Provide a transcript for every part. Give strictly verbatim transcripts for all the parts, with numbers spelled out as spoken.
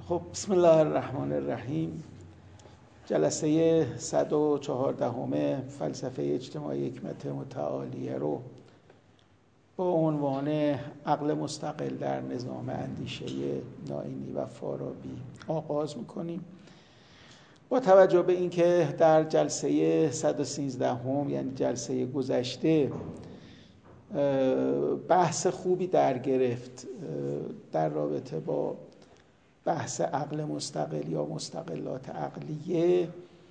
خب بسم الله الرحمن الرحیم. جلسه صد و چهاردهم فلسفه اجتماعی حکمت متعالیه رو با عنوان عقل مستقل در نظام اندیشه نائینی و فارابی آغاز میکنیم. با توجه به اینکه در جلسه صد و سیزدهم یعنی جلسه گذشته بحث خوبی در گرفت در رابطه با بحث عقل مستقل یا مستقلات عقلیه،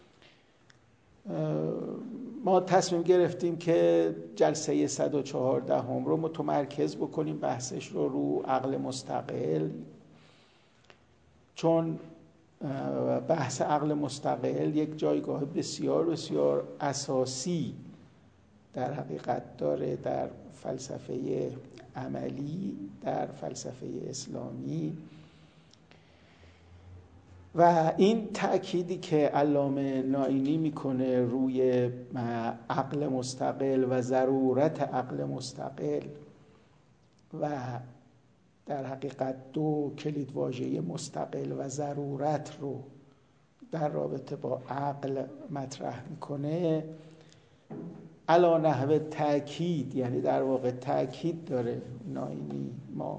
ما تصمیم گرفتیم که جلسه صد و چهاردهم رو متمرکز بکنیم بحثش رو رو عقل مستقل، چون بحث عقل مستقل یک جایگاه بسیار بسیار اساسی در حقیقت داره در فلسفه عملی، در فلسفه اسلامی. و این تأکیدی که علامه نائینی میکنه روی عقل مستقل و ضرورت عقل مستقل و در حقیقت دو کلیدواژه مستقل و ضرورت رو در رابطه با عقل مطرح میکنه، علی نحو تأکید، یعنی در واقع تأکید داره نائینی. ما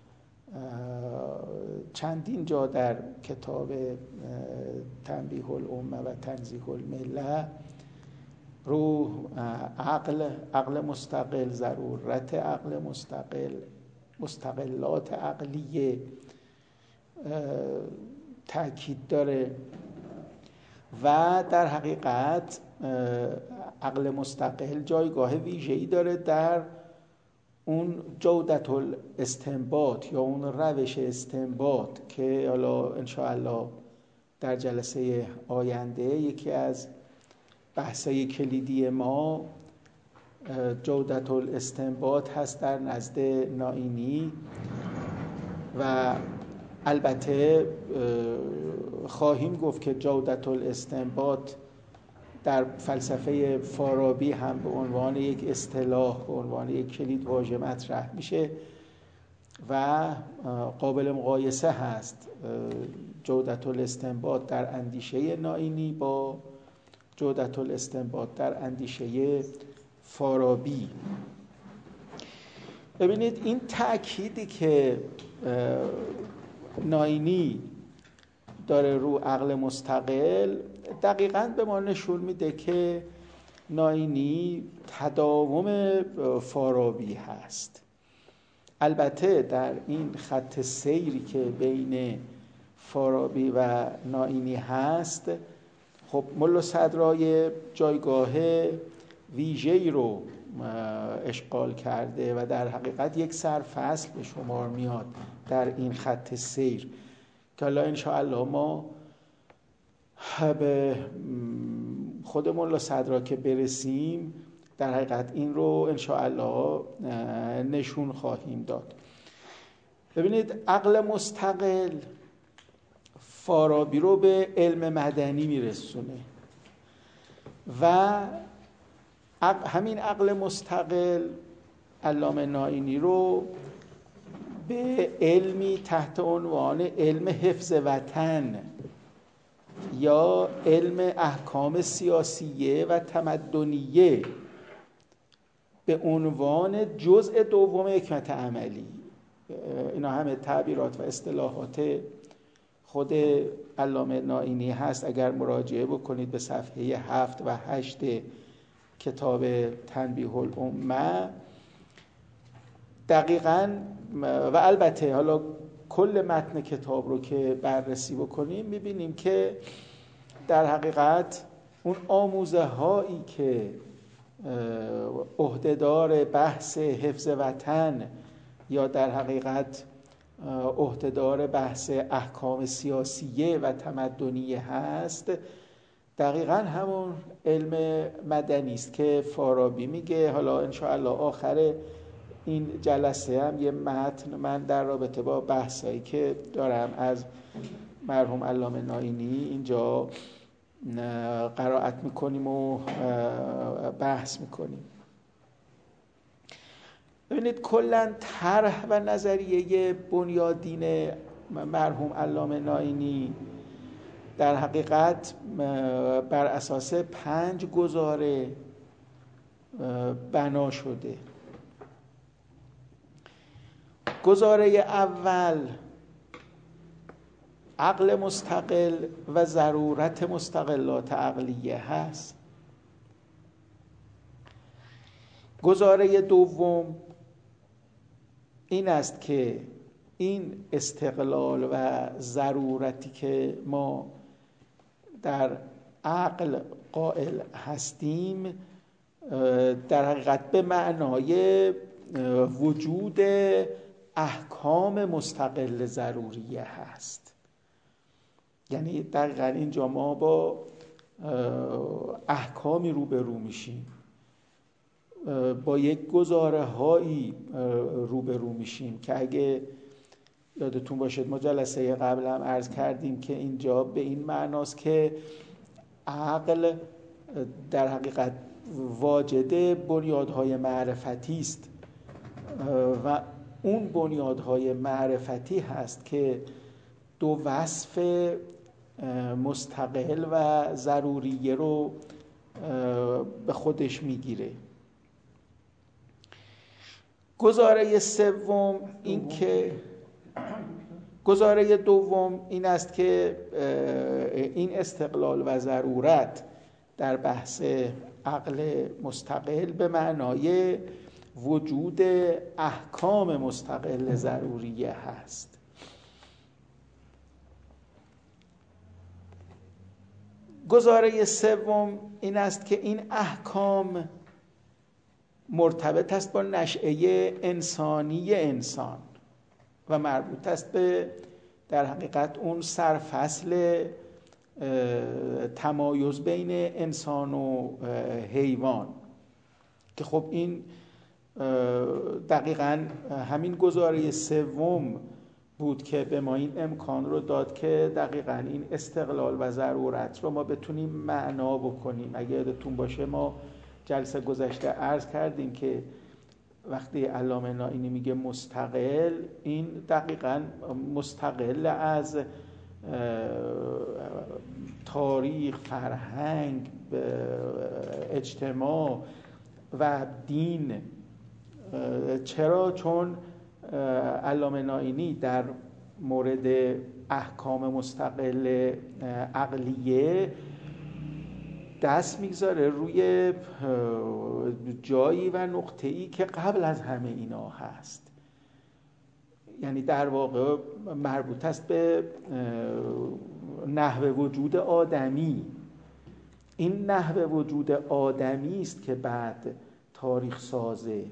چندین جا در کتاب تنبیه الامه و تنزیه المله رو عقل عقل مستقل، ضرورت عقل مستقل، مستقلات عقلیه تأکید داره و در حقیقت عقل مستقل جایگاه ویژه‌ای داره در اون جودت الاستنباط یا اون روش استنباط که حالا انشاءالله در جلسه آینده یکی از بحثای کلیدی ما جودت الاستنباط هست در نزد نائینی. و البته خواهیم گفت که جودت الاستنباط در فلسفه فارابی هم به عنوان یک اصطلاح، به عنوان یک کلید واژه مطرح میشه و قابل مقایسه هست جودت الاستنباط در اندیشه نائینی با جودت الاستنباط در اندیشه فارابی. ببینید این تأکیدی که نائینی داره رو عقل مستقل دقیقاً به ما نشون میده که نائینی تداوم فارابی هست. البته در این خط سیری که بین فارابی و نائینی هست، خب ملا صدرای جایگاه ویژه‌ای رو اشغال کرده و در حقیقت یک سرفصل به شمار میاد در این خط سیر که حالا انشاءالله ما به خود ملا صدرا که برسیم در حقیقت این رو انشاءالله نشون خواهیم داد. ببینید عقل مستقل فارابی رو به علم مدنی میرسونه و همین عقل مستقل علامه نائینی رو به علمی تحت عنوان علم حفظ وطن یا علم احکام سیاسیه و تمدنیه به عنوان جزء دوم حکمت عملی، اینا همه تعبیرات و اصطلاحات خود علامه نائینی هست. اگر مراجعه بکنید به صفحه هفت و هشت کتاب تنبیه الامه دقیقاً، و البته حالا کل متن کتاب رو که بررسی بکنیم میبینیم که در حقیقت اون آموزه هایی که عهدهدار بحث حفظ وطن یا در حقیقت عهدهدار بحث احکام سیاسیه و تمدنیه هست دقیقاً همون علم مدنی است که فارابی میگه. حالا انشاءالله آخر این جلسه هم یه متن من در رابطه با بحثایی که دارم از مرحوم علامه نائینی اینجا قرائت میکنیم و بحث میکنیم. ببینید کلاً طرح و نظریه بنیادین مرحوم علامه نائینی در حقیقت بر اساس پنج گزاره بنا شده. گزاره اول عقل مستقل و ضرورت مستقلات عقلیه هست. گزاره دوم این است که این استقلال و ضرورتی که ما در عقل قائل هستیم در حقیقت به معنای وجود احکام مستقل ضروریه هست. یعنی دقیقا اینجا ما با احکامی روبرو میشیم، با یک گزاره هایی روبرو میشیم که اگه یادتون باشد ما جلسه قبل هم عرض کردیم که اینجا به این معناست که عقل در حقیقت واجد بنیادهای معرفتی است و اون بنیادهای معرفتی هست که دو وصف مستقل و ضروریه رو به خودش میگیره. گزاره سوم این که گزاره دوم این است که این استقلال و ضرورت در بحث عقل مستقل به معنای وجود احکام مستقل ضروریه هست. گزاره سوم این است که این احکام مرتبط است با نشأه انسانی انسان و مربوط است به در حقیقت اون سرفصل تمایز بین انسان و حیوان که خب این دقیقاً همین گزاره سوم بود که به ما این امکان رو داد که دقیقاً این استقلال و ضرورت رو ما بتونیم معنا بکنیم. اگه یادتون باشه ما جلسه گذشته عرض کردیم که وقتی علامه نائینی میگه مستقل، این دقیقاً مستقل از تاریخ، فرهنگ، اجتماع و دین. چرا؟ چون علامه نائینی در مورد احکام مستقل عقلیه دست میگذاره روی جایی و نقطه‌ای که قبل از همه اینا هست. یعنی در واقع مربوط است به نحو وجود آدمی. این نحو وجود آدمی است که بعد تاریخ سازه،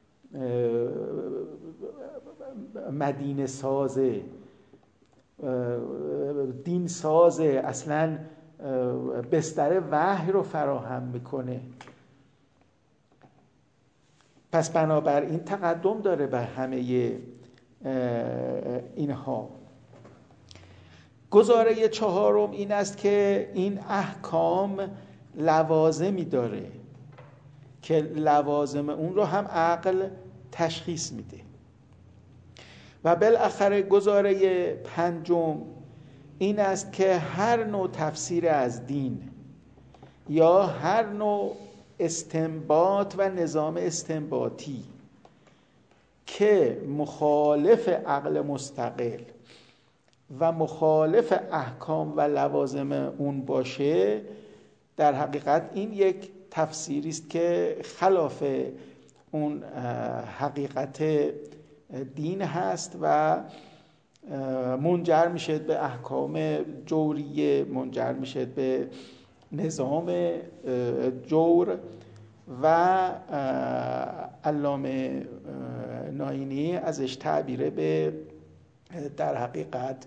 مدینه سازه، دین سازه، اصلاً بستر وحی رو فراهم میکنه. پس بنابراین تقدم داره بر همه اینها. گزاره چهارم این است که این احکام لوازمی داره که لوازم اون رو هم عقل تشخیص میده. و بالاخره گزاره پنجم این است که هر نوع تفسیر از دین یا هر نوع استنباط و نظام استنباطی که مخالف عقل مستقل و مخالف احکام و لوازم اون باشه، در حقیقت این یک تفسیری است که خلاف اون حقیقت دین هست و منجر میشه به احکام جوریه، منجر میشه به نظام جور. و علامه نائینی ازش تعبیر به در حقیقت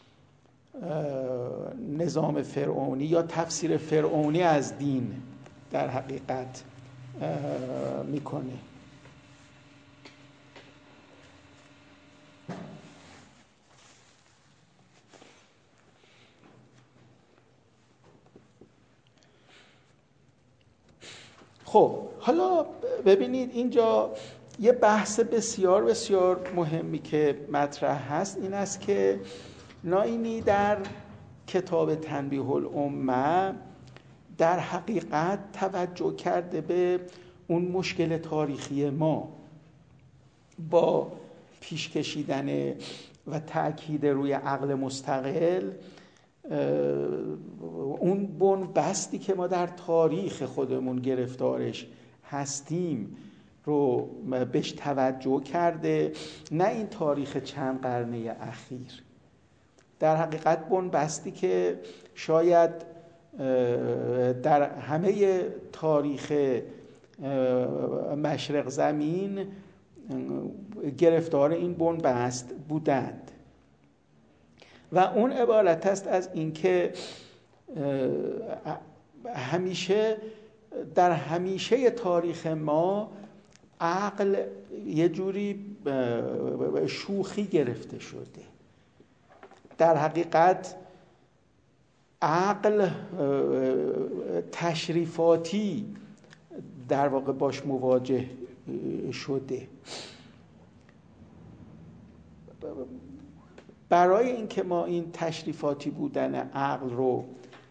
نظام فرعونی یا تفسیر فرعونی از دین در حقیقت میکنه. خب حالا ببینید اینجا یه بحث بسیار بسیار مهمی که مطرح هست این است که نائینی در کتاب تنبیه الامه در حقیقت توجه کرده به اون مشکل تاریخی ما با پیش کشیدن و تأکید روی عقل مستقل، اون بن‌بستی که ما در تاریخ خودمون گرفتارش هستیم رو بهش توجه کرده، نه این تاریخ چند قرنه اخیر. در حقیقت بن‌بستی که شاید در همه تاریخ مشرق زمین گرفتار این بن‌بست بودند و اون عبارت است از اینکه همیشه در همیشه تاریخ ما عقل یه جوری شوخی گرفته شده. در حقیقت عقل تشریفاتی در واقع باش مواجه شده. برای اینکه ما این تشریفاتی بودن عقل رو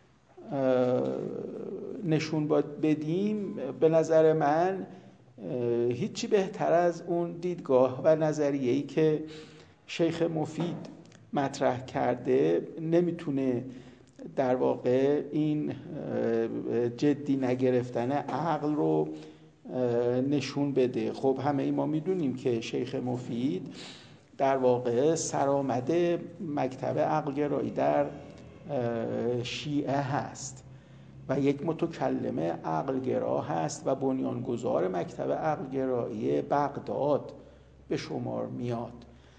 نشون بدیم، به نظر من هیچی بهتر از اون دیدگاه و نظریه‌ای که شیخ مفید مطرح کرده نمیتونه در واقع این جدی نگرفتن عقل رو نشون بده. خب همه ای ما میدونیم که شیخ مفید در واقع سرآمده مکتب عقلگرایی در شیعه هست و یک متکلم عقلگرا هست و بنیانگذار مکتب عقلگرایی بغداد به شمار میاد.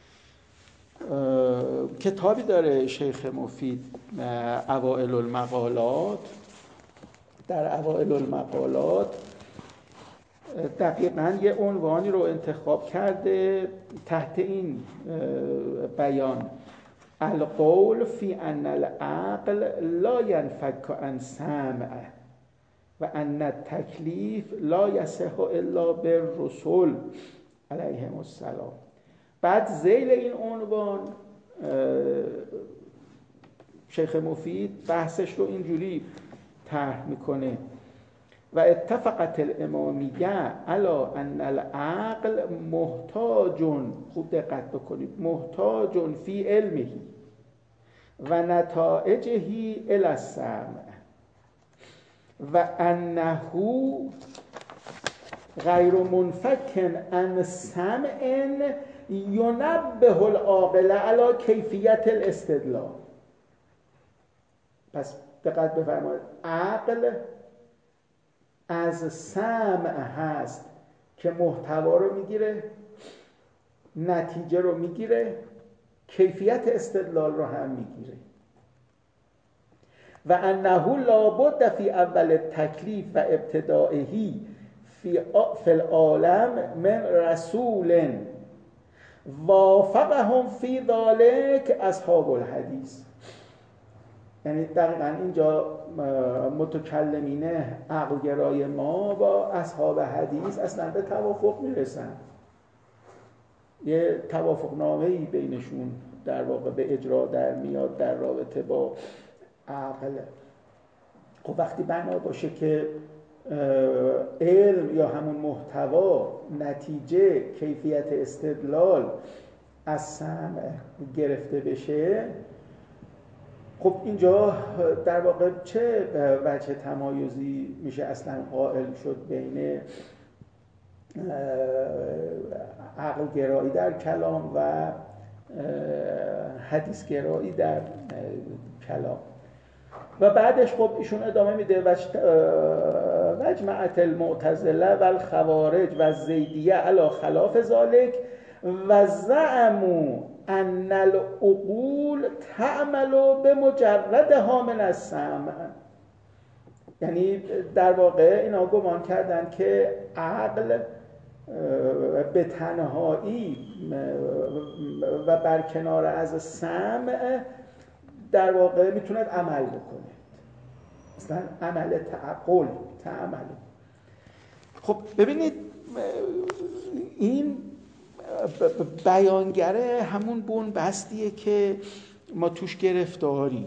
کتابی داره شیخ مفید، اوائل المقالات. در اوائل المقالات دقیقاً یه عنوانی رو انتخاب کرده تحت این بیان: القول فی ان العقل لا ينفك عن سمع و ان التکلیف لا یصح الا بالرسل علیهم السلام. بعد ذیل این عنوان شیخ مفید بحثش رو اینجوری طرح میکنه: و اتفقت الامامیه علی ان العقل محتاج، خوب دقت بکنید، محتاج فی علمه و نتائجه الی السمع و انه غیر منفک عن سمع ینبه العاقل علی کیفیت الاستدلال. پس دقت بفرمایید، عقل از سمع هست که محتوا رو میگیره، نتیجه رو میگیره، کیفیت استدلال رو هم میگیره. و انه لابد فی اول تکلیف و ابتدائه فی العالم من رسول وافقهم فی ذلک اصحاب الحدیث. یعنی دقیقاً اینجا متکلمین عقلگرای ما با اصحاب حدیث اصلا به توافق میرسن، یه توافق نامه‌ای بینشون در واقع به اجرا در میاد در رابطه با عقل. خب وقتی بنا باشه که علم یا همون محتوا، نتیجه، کیفیت استدلال از سمع گرفته بشه، خب اینجا در واقع چه وجه تمایزی میشه اصلا قائل شد بین عقل گرایی در کلام و حدیث گرایی در کلام؟ و بعدش خب ایشون ادامه میده: وجمعت المعتزله و الخوارج و الزیدیه علی خلاف ذلك و زعموا ان العقول تعمل بمجردها من السمع. یعنی در واقع اینا گمان کردن که عقل به تنهایی و برکنار از سمع در واقع میتوند عمل بکنه، مثلا عمل تعقل تعمل. خب ببینید این بیانگره همون بون بستیه که ما توش گرفتاریم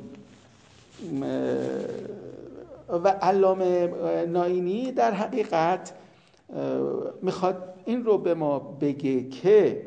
و علامه نائینی در حقیقت میخواد این رو به ما بگه که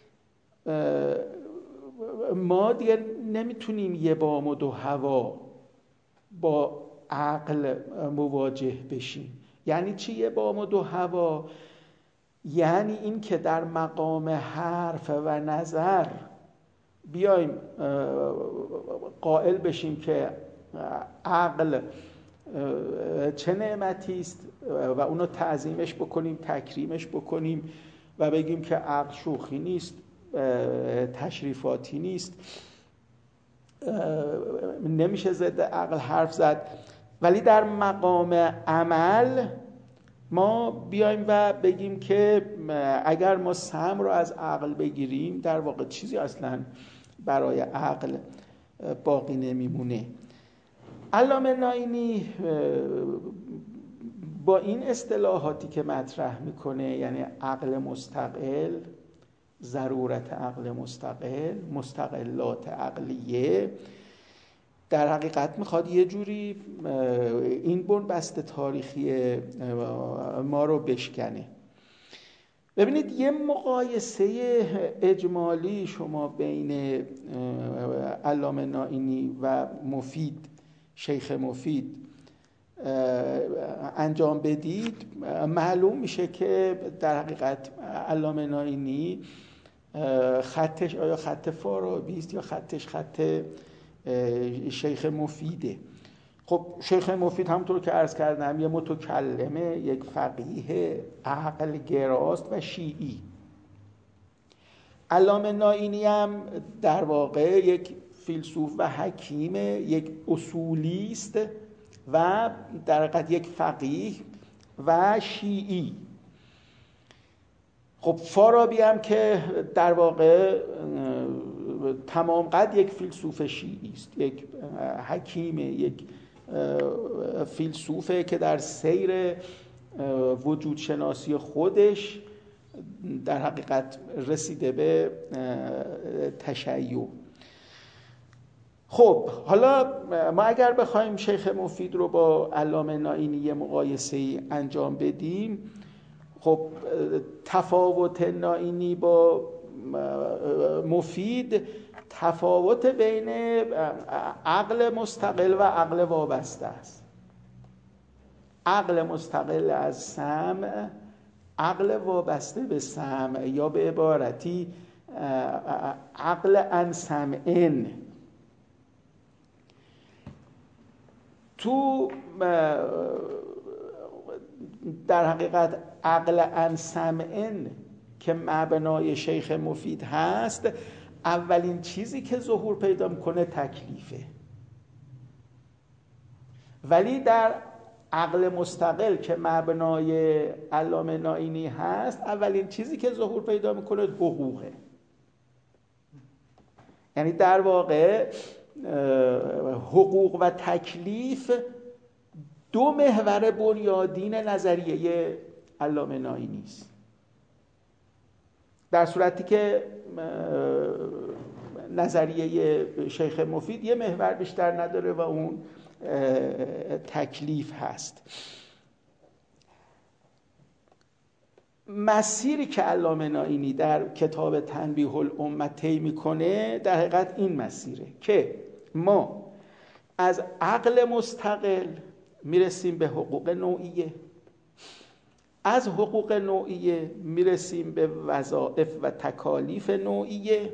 ما دیگه نمیتونیم یه بام و دو هوا با عقل مواجه بشیم. یعنی چی یه بام و دو هوا؟ یعنی این که در مقام حرف و نظر بیایم قائل بشیم که عقل چه نعمتی است و اونو تعظیمش بکنیم، تکریمش بکنیم و بگیم که عقل شوخی نیست، تشریفاتی نیست، نمیشه ضد عقل حرف زد. ولی در مقام عمل ما بیایم و بگیم که اگر ما سهم رو از عقل بگیریم در واقع چیزی اصلا برای عقل باقی نمیمونه. علامه نائینی با این اصطلاحاتی که مطرح میکنه، یعنی عقل مستقل، ضرورت عقل مستقل، مستقلات عقلیه، در حقیقت میخواد یه جوری این بنبست تاریخی ما رو بشکنه. ببینید یه مقایسه اجمالی شما بین علامه نائینی و مفید، شیخ مفید انجام بدید، معلوم میشه که در حقیقت علامه نائینی خطش آیا خط فارابی است یا خطش خط شیخ مفیده. خب شیخ مفید همونطور که عرض کردم یه متکلمه، یک فقیه عقل گراست و شیعی. علامه نائینی هم در واقع یک فیلسوف و حکیمه، یک اصولیست و در حقیقت یک فقیه و شیعی. خب فارابی هم که در واقع تمام قد یک فیلسوف شیعی است، یک حکیمه، یک فیلسوفه که در سیر وجود شناسی خودش در حقیقت رسیده به تشیع. خب حالا ما اگر بخوایم شیخ مفید رو با علامه نائینی مقایسه‌ای انجام بدیم، خب تفاوت نائینی با مفید تفاوت بین عقل مستقل و عقل وابسته است. عقل مستقل از سمع، عقل وابسته به سمع، یا به عبارتی عقل عن سمعن. تو در حقیقت عقل عن سمعن که مبنای شیخ مفید هست، اولین چیزی که ظهور پیدا میکنه تکلیفه. ولی در عقل مستقل که مبنای علامه نائینی هست، اولین چیزی که ظهور پیدا میکنه حقوقه. یعنی در واقع حقوق و تکلیف دو محور بنیادین نظریه علامه نائینی است، در صورتی که نظریه شیخ مفید یه محور بیشتر نداره و اون تکلیف هست. مسیری که علامه نائینی در کتاب تنبیه الامه طی میکنه در حقیقت این مسیره که ما از عقل مستقل میرسیم به حقوق نوعیه، از حقوق نوعیه میرسیم به وظایف و تکالیف نوعیه،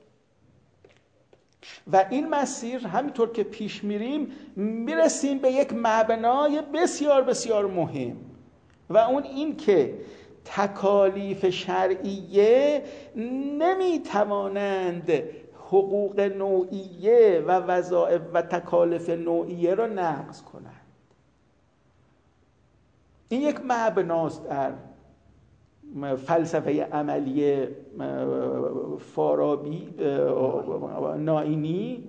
و این مسیر همینطور که پیش میریم میرسیم به یک مبنای بسیار بسیار مهم، و اون این که تکالیف شرعیه نمیتوانند حقوق نوعیه و وظایف و تکالیف نوعیه را نقض کنند. این یک مبناست در فلسفه عملی فارابی نائینی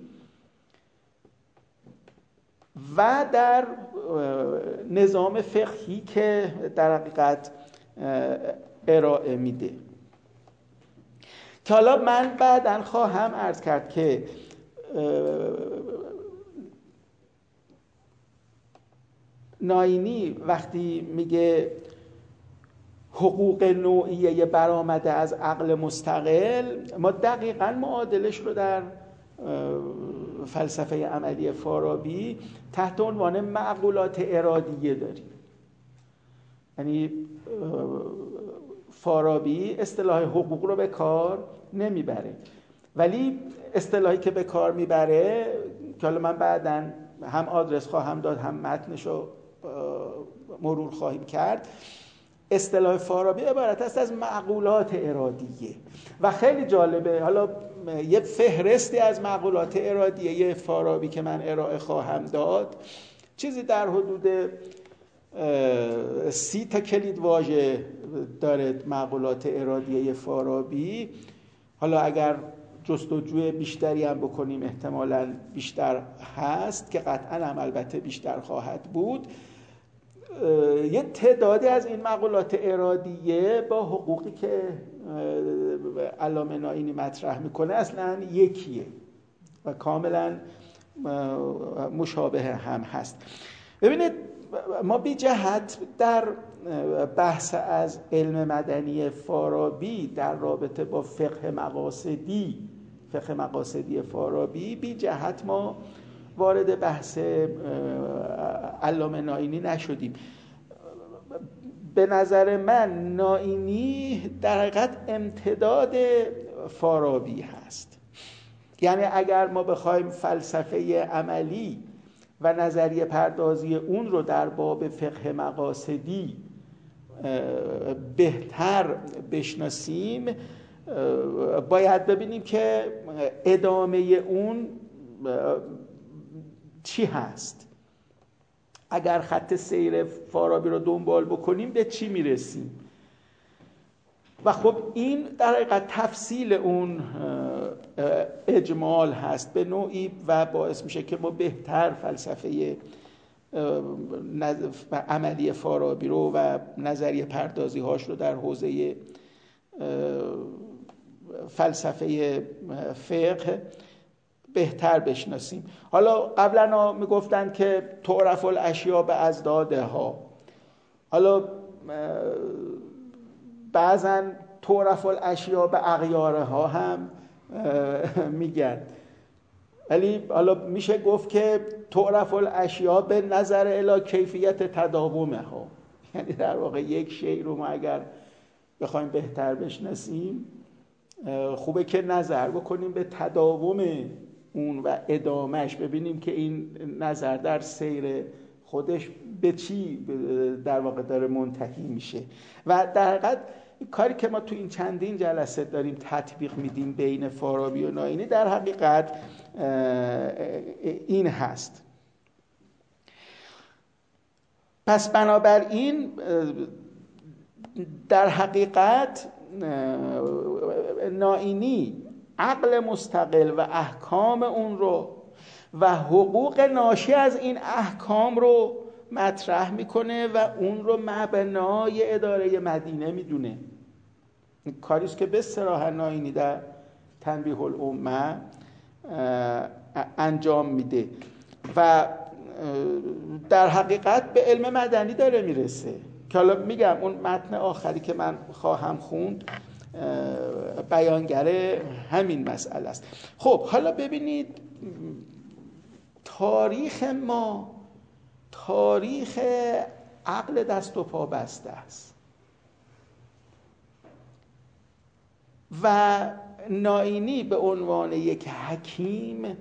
و در نظام فقهی که در حقیقت ارائه میده. که حالا من بعداً خواهم عرض کرد که ناینی وقتی میگه حقوق نوعیه برآمده از عقل مستقل، ما دقیقاً معادلش رو در فلسفه عملی فارابی تحت عنوان معقولات ارادیه داریم. یعنی فارابی اصطلاح حقوق رو به کار نمیبره، ولی اصطلاحی که به کار میبره که حالا من بعداً هم آدرس خواهم داد هم متنش رو مرور خواهیم کرد، اصطلاح فارابی عبارت است از معقولات ارادیه و خیلی جالبه. حالا یه فهرستی از معقولات ارادیه فارابی که من ارائه خواهم داد، چیزی در حدود سی تا کلید واژه داره معقولات ارادیه فارابی. حالا اگر جستجوی بیشتری هم بکنیم احتمالاً بیشتر هست، که قطعاً هم البته بیشتر خواهد بود. یه تعدادی از این معقولات ارادیه با حقوقی که علامه ناینی مطرح میکنه اصلاً یکیه و کاملاً مشابه هم هست. ببینید ما بی جهت در بحث از علم مدنی فارابی در رابطه با فقه مقاصدی فقه مقاصدی فارابی بی جهت ما وارد بحث علامه ناینی نشدیم. به نظر من ناینی در حقیقت امتداد فارابی هست. یعنی اگر ما بخوایم فلسفه عملی و نظریه پردازی اون رو در باب فقه مقاصدی بهتر بشناسیم، باید ببینیم که ادامه اون چی هست. اگر خط سیر فارابی رو دنبال بکنیم به چی میرسیم؟ و خب این در حقیقت تفصیل اون اجمال هست به نوعی و باعث میشه که ما بهتر فلسفه عملی فارابی رو و نظریه پردازی هاش رو در حوزه فلسفه فقه بهتر بشناسیم. حالا قبلا میگفتن که تعرف الاشیاء به ازدادها، حالا بعضا تعرف الاشیاء به اغیارها هم میگن، ولی حالا میشه گفت که تعرف الاشیاء به نظر الی کیفیت تداومها. یعنی در واقع یک شی رو ما اگر بخوایم بهتر بشناسیم خوبه که نظر بکنیم به تداوم اون و ادامهش، ببینیم که این نظر در سیر خودش به چی در واقع داره منتهی میشه. و در حقیقت کاری که ما تو این چندین جلسه داریم تطبیق میدیم بین فارابی و ناینی در حقیقت این هست. پس بنابراین در حقیقت ناینی عقل مستقل و احکام اون رو و حقوق ناشی از این احکام رو مطرح میکنه و اون رو مبنای اداره مدینه میدونه. کاریست که به صراحت ناینی در تنبیه الامه انجام میده و در حقیقت به علم مدنی داره میرسه که حالا میگم اون متن آخری که من خواهم خوند بیانگر همین مسئله است. خب حالا ببینید تاریخ ما تاریخ عقل دست و پا بسته است و ناینی به عنوان یک حکیم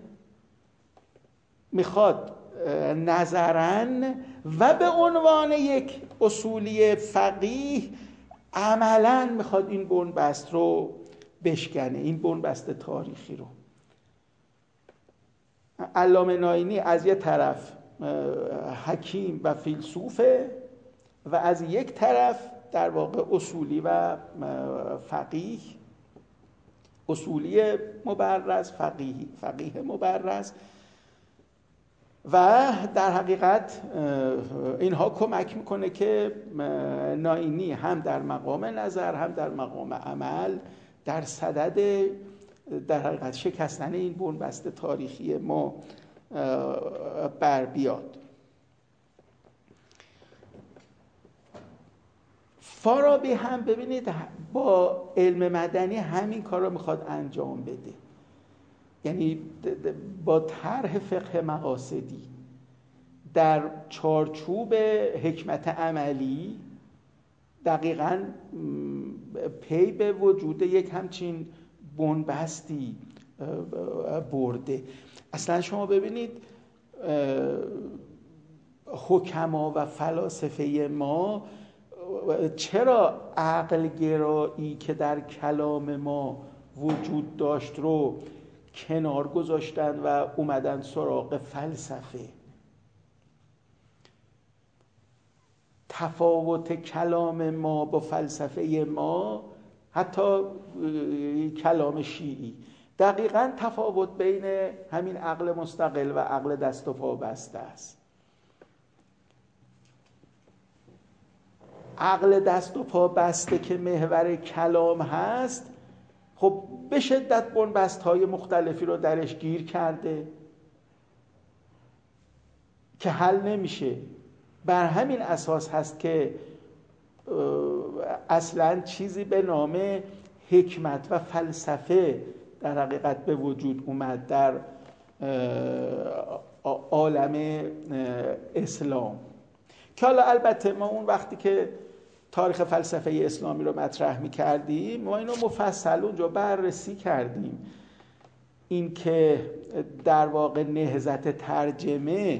میخواد نظرن و به عنوان یک اصولی فقیه عملاً میخواد این بنبست رو بشکنه، این بنبست تاریخی رو. علامه ناینی از یه طرف حکیم و فیلسوفه و از یک طرف در واقع اصولی و فقیه، اصولی مبرز، فقیه فقیه مبرز و در حقیقت اینها کمک میکنه که نائینی هم در مقام نظر هم در مقام عمل در صدد در حقیقت شکستن این بنبست تاریخی ما بر بیاد. فارابی هم ببینید با علم مدنی همین کار رو میخواد انجام بده، یعنی با طرح فقه مقاصدی در چارچوب حکمت عملی دقیقاً پی به وجود یک همچین بنبستی برده. اصلا شما ببینید حکما و فلاسفه ما چرا عقل گرایی که در کلام ما وجود داشت رو کنار گذاشتن و اومدن سراغ فلسفه؟ تفاوت کلام ما با فلسفه ما، حتی کلام شیعی، دقیقاً تفاوت بین همین عقل مستقل و عقل دست و پا بسته است. عقل دست و پا بسته که محور کلام هست، خب به شدت بنبست‌های مختلفی رو درش گیر کرده که حل نمیشه. بر همین اساس هست که اصلاً چیزی به نام حکمت و فلسفه در حقیقت به وجود اومد در عالم اسلام، که حالا البته ما اون وقتی که تاریخ فلسفه اسلامی رو مطرح می‌کردیم ما اینو مفصل اونجا بررسی کردیم، این که در واقع نهضت ترجمه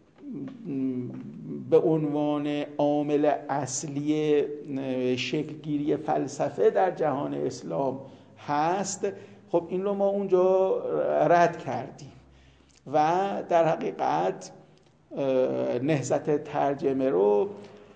به عنوان عامل اصلی شکلگیری فلسفه در جهان اسلام هست. خب این رو ما اونجا رد کردیم و در حقیقت نهضت ترجمه رو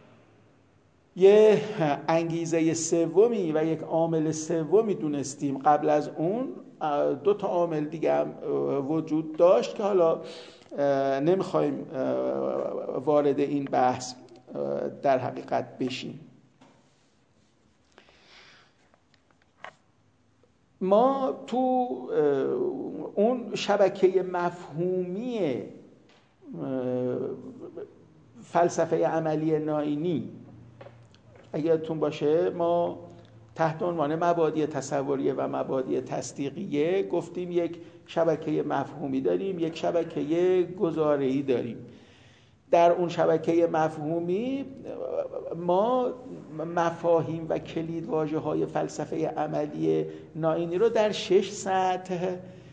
یه انگیزه سومی و یک عامل سومی دونستیم. قبل از اون دو تا عامل دیگه هم وجود داشت که حالا نمیخوایم وارد این بحث در حقیقت بشیم. ما تو اون شبکه مفهومی فلسفه عملی نائینی اگه یادتون باشه ما تحت عنوان مبادی تصوریه و مبادی تصدیقیه گفتیم یک شبکه مفهومی داریم، یک شبکه گزاره‌ای داریم. در اون شبکه مفهومی ما مفاهیم و کلیدواژه‌های فلسفه عملی نائینی رو در شش سطح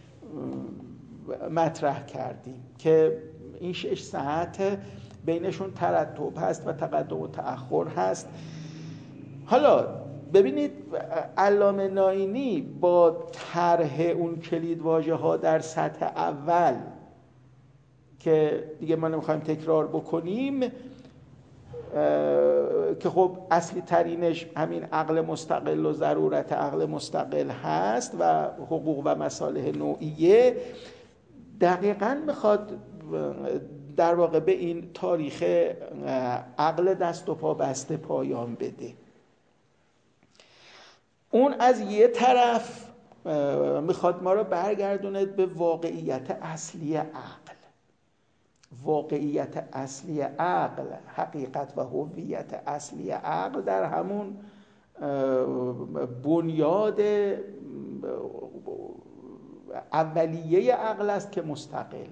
مطرح کردیم که این شش سطح بینشون ترتب هست و تقدم و تأخر هست. حالا ببینید علامه نائینی با طرح اون کلیدواژه‌ها در سطح اول که دیگه ما نمیخوایم تکرار بکنیم که خب اصلی ترینش همین عقل مستقل و ضرورت عقل مستقل هست و حقوق و مصالح نوعیه، دقیقاً میخواد در واقع به این تاریخ عقل دست و پا بسته پایان بده. اون از یه طرف میخواد ما رو برگردونه به واقعیت اصلی عقل. واقعیت اصلی عقل، حقیقت و هویت اصلی عقل در همون بنیاد اولیه عقل است که مستقله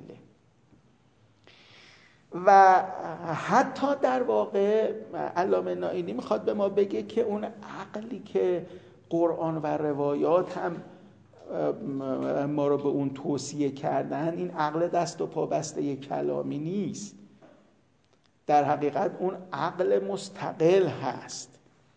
و حتی در واقع علامه نائینی میخواد به ما بگه که اون عقلی که قرآن و روایات هم ما رو به اون توصیه کردن، این عقل دست و پا بسته کلامی نیست، در حقیقت اون عقل مستقل هست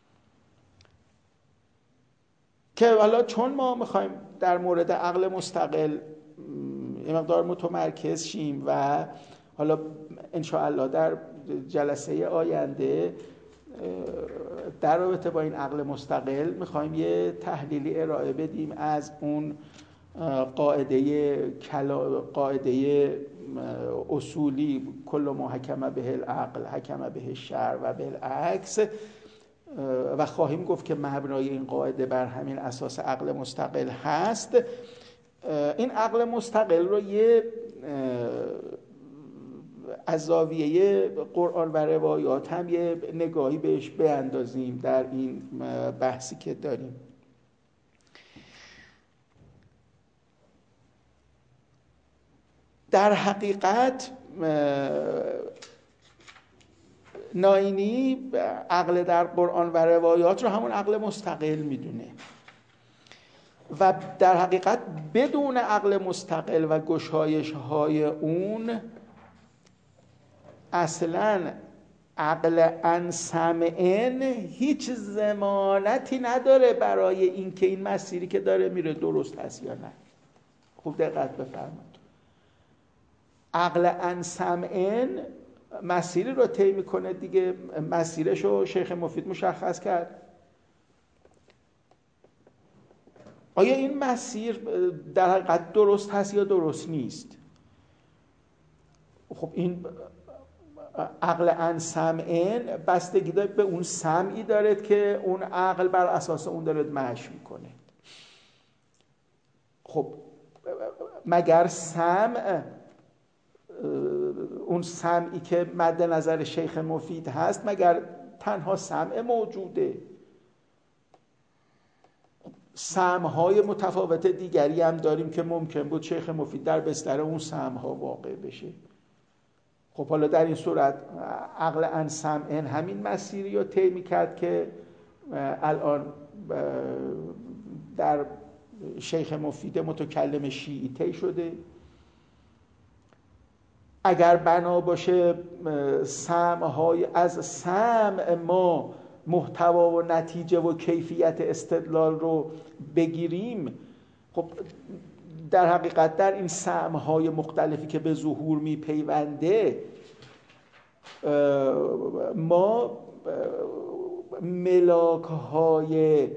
که حالا چون ما میخوایم در مورد عقل مستقل یه مقدار متمرکز شیم و حالا انشاءالله در جلسه آینده در رابطه با این عقل مستقل میخوایم یه تحلیلی ارائه بدیم از اون قاعده قاعده اصولی کل ما حکم به العقل حکم به الشرع و بالعکس، و خواهیم گفت که مبنای این قاعده بر همین اساس عقل مستقل هست. این عقل مستقل رو یه از زاویه قرآن و روایات هم یه نگاهی بهش بیندازیم در این بحثی که داریم. در حقیقت ناینی عقل در قرآن و روایات رو همون عقل مستقل میدونه و در حقیقت بدون عقل مستقل و گشایش های اون اصلاً عقل عن سمعن هیچ ضمانتی نداره برای اینکه این مسیری که داره میره درست هست یا نه. خوب دقت بفرمایید. عقل عن سمعن مسیری رو طی میکنه دیگه، مسیرش رو شیخ مفید مشخص کرد. آیا این مسیر در حقیقت درست هست یا درست نیست؟ خب این عقل عن سمعن بستگی داره به اون سمعی داره که اون عقل بر اساس اون داره مشی میکنه. خب مگر سمع، اون سمعی که مد نظر شیخ مفید هست، مگر تنها سمع موجوده؟ سمع‌های متفاوت دیگری هم داریم که ممکن بود شیخ مفید در بستر اون سمع‌ها واقع بشه. خب حالا در این صورت عقل عن سمعن همین مسیری رو طی می‌کرد که الان در شیخ مفید متکلم شیعی طی شده. اگر بنا باشه سمع‌های از سمع ما محتوا و نتیجه و کیفیت استدلال رو بگیریم، خب در حقیقت در این سمع‌های مختلفی که به ظهور میپیونده ما ملاک‌های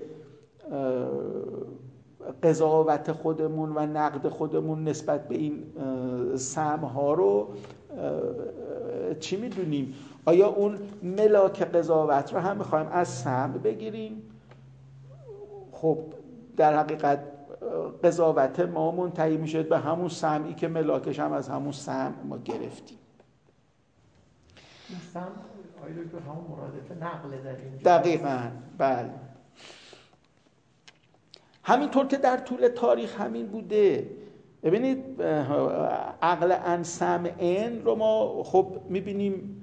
قضاوت خودمون و نقد خودمون نسبت به این سمع‌ها رو چی میدونیم؟ آیا اون ملاک قضاوت رو هم میخوایم از سمع بگیریم؟ خب در حقیقت قضاوت ما منتهی میشه به همون سمعی که ملاکش هم از همون سمع ما گرفتیم. این سمع آیا دکتر همون مرادف نقله در اینجا؟ دقیقاً بله. همینطور که در طول تاریخ همین بوده. ببینید عقل عن سمعن رو ما خب میبینیم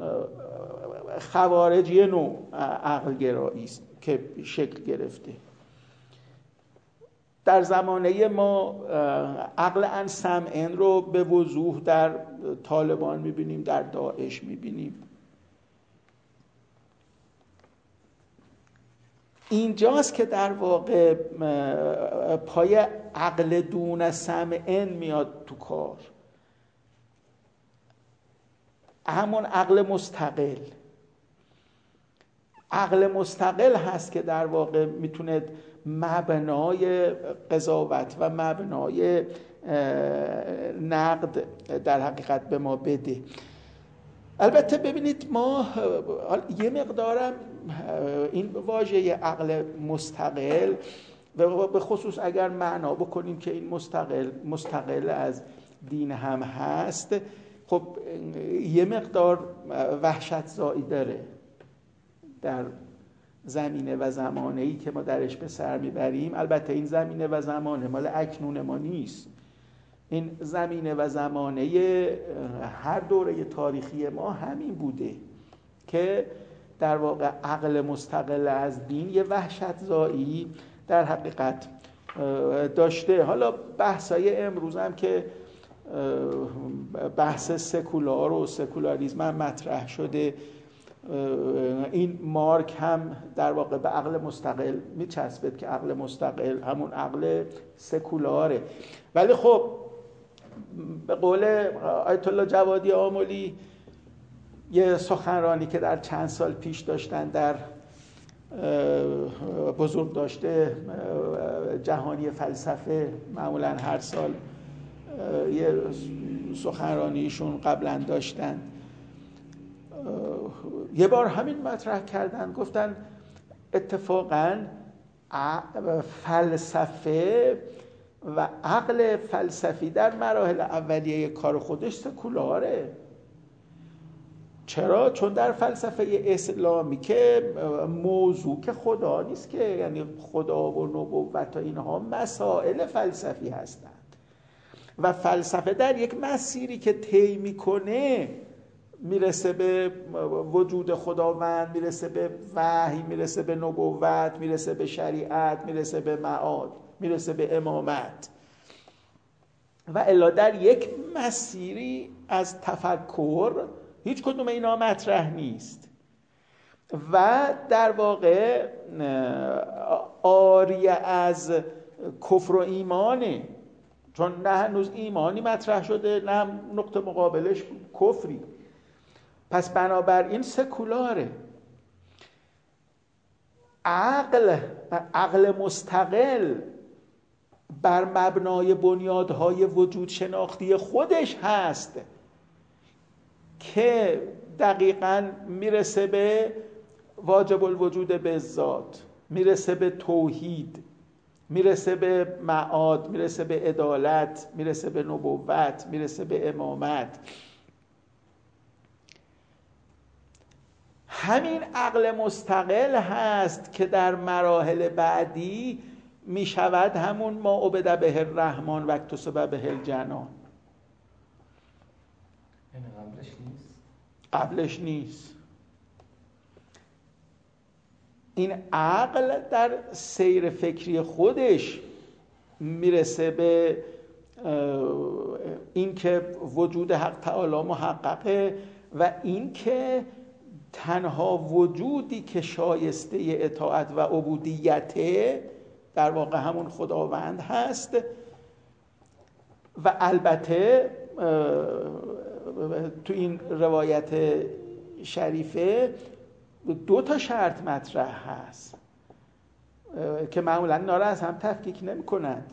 خوارجی نوع عقل گرایی است که شکل گرفته. در زمانه ما عقل عن سمعن رو به وضوح در طالبان میبینیم، در داعش میبینیم. اینجاست که در واقع پای عقل دون سمعن میاد تو کار، همون عقل مستقل. عقل مستقل هست که در واقع میتونه مبنای قضاوت و مبنای نقد در حقیقت به ما بده. البته ببینید ما یه مقدارم این واژه عقل مستقل و به خصوص اگر معنا بکنیم که این مستقل مستقل از دین هم هست، خب یه مقدار وحشت زایی داره در زمینه و زمانه‌ای که ما درش به سر میبریم. البته این زمینه و زمانه مال اکنون ما نیست، این زمینه و زمانه هر دوره تاریخی ما همین بوده که در واقع عقل مستقل از دین یه وحشت زایی در حقیقت داشته. حالا بحثای امروز هم که بحث سکولار و سکولاریسم هم مطرح شده، این مارک هم در واقع به عقل مستقل میچسبد که عقل مستقل همون عقل سکولاره. ولی خب به قول آیت الله جوادی آملی، یه سخنرانی که در چند سال پیش داشتن در بزرگ داشته جهانی فلسفه معمولا هر سال یه سخنرانیشون قبلا داشتن، یه بار همین مطرح کردن، گفتن اتفاقا فلسفه و عقل فلسفی در مراحل اولیه کار خودش سکولاره. چرا؟ چون در فلسفه اسلامی که موضوع که خدا نیست، که یعنی خدا و نبوت و اینها مسائل فلسفی هستند و فلسفه در یک مسیری که طی میکنه میرسه به وجود خداوند، میرسه به وحی، میرسه به نبوت، میرسه به شریعت، میرسه به معاد، میرسه به امامت، و الا در یک مسیری از تفکر هیچ کدوم اینا مطرح نیست و در واقع عاری از کفر و ایمانه، چون نه هنوز ایمانی مطرح شده نه نقطه مقابلش کفری. پس بنابراین سکولاره. عقل عقل مستقل بر مبنای بنیادهای وجود شناختی خودش هست که دقیقاً میرسه به واجب الوجود به ذات، میرسه به توحید، میرسه به معاد، میرسه به عدالت، میرسه به نبوت، میرسه به امامت. همین عقل مستقل هست که در مراحل بعدی می شود همون ما عبد به الرحمن و اکتسب به الجنان. این قبلش نیست؟ قبلش نیست. این عقل در سیر فکری خودش میرسه به این که وجود حق تعالی محققه و این که تنها وجودی که شایسته اطاعت و عبودیته در واقع همون خداوند هست. و البته تو این روایت شریفه دو تا شرط مطرح هست که معمولا اینا رو از هم تفکیک نمی کنند.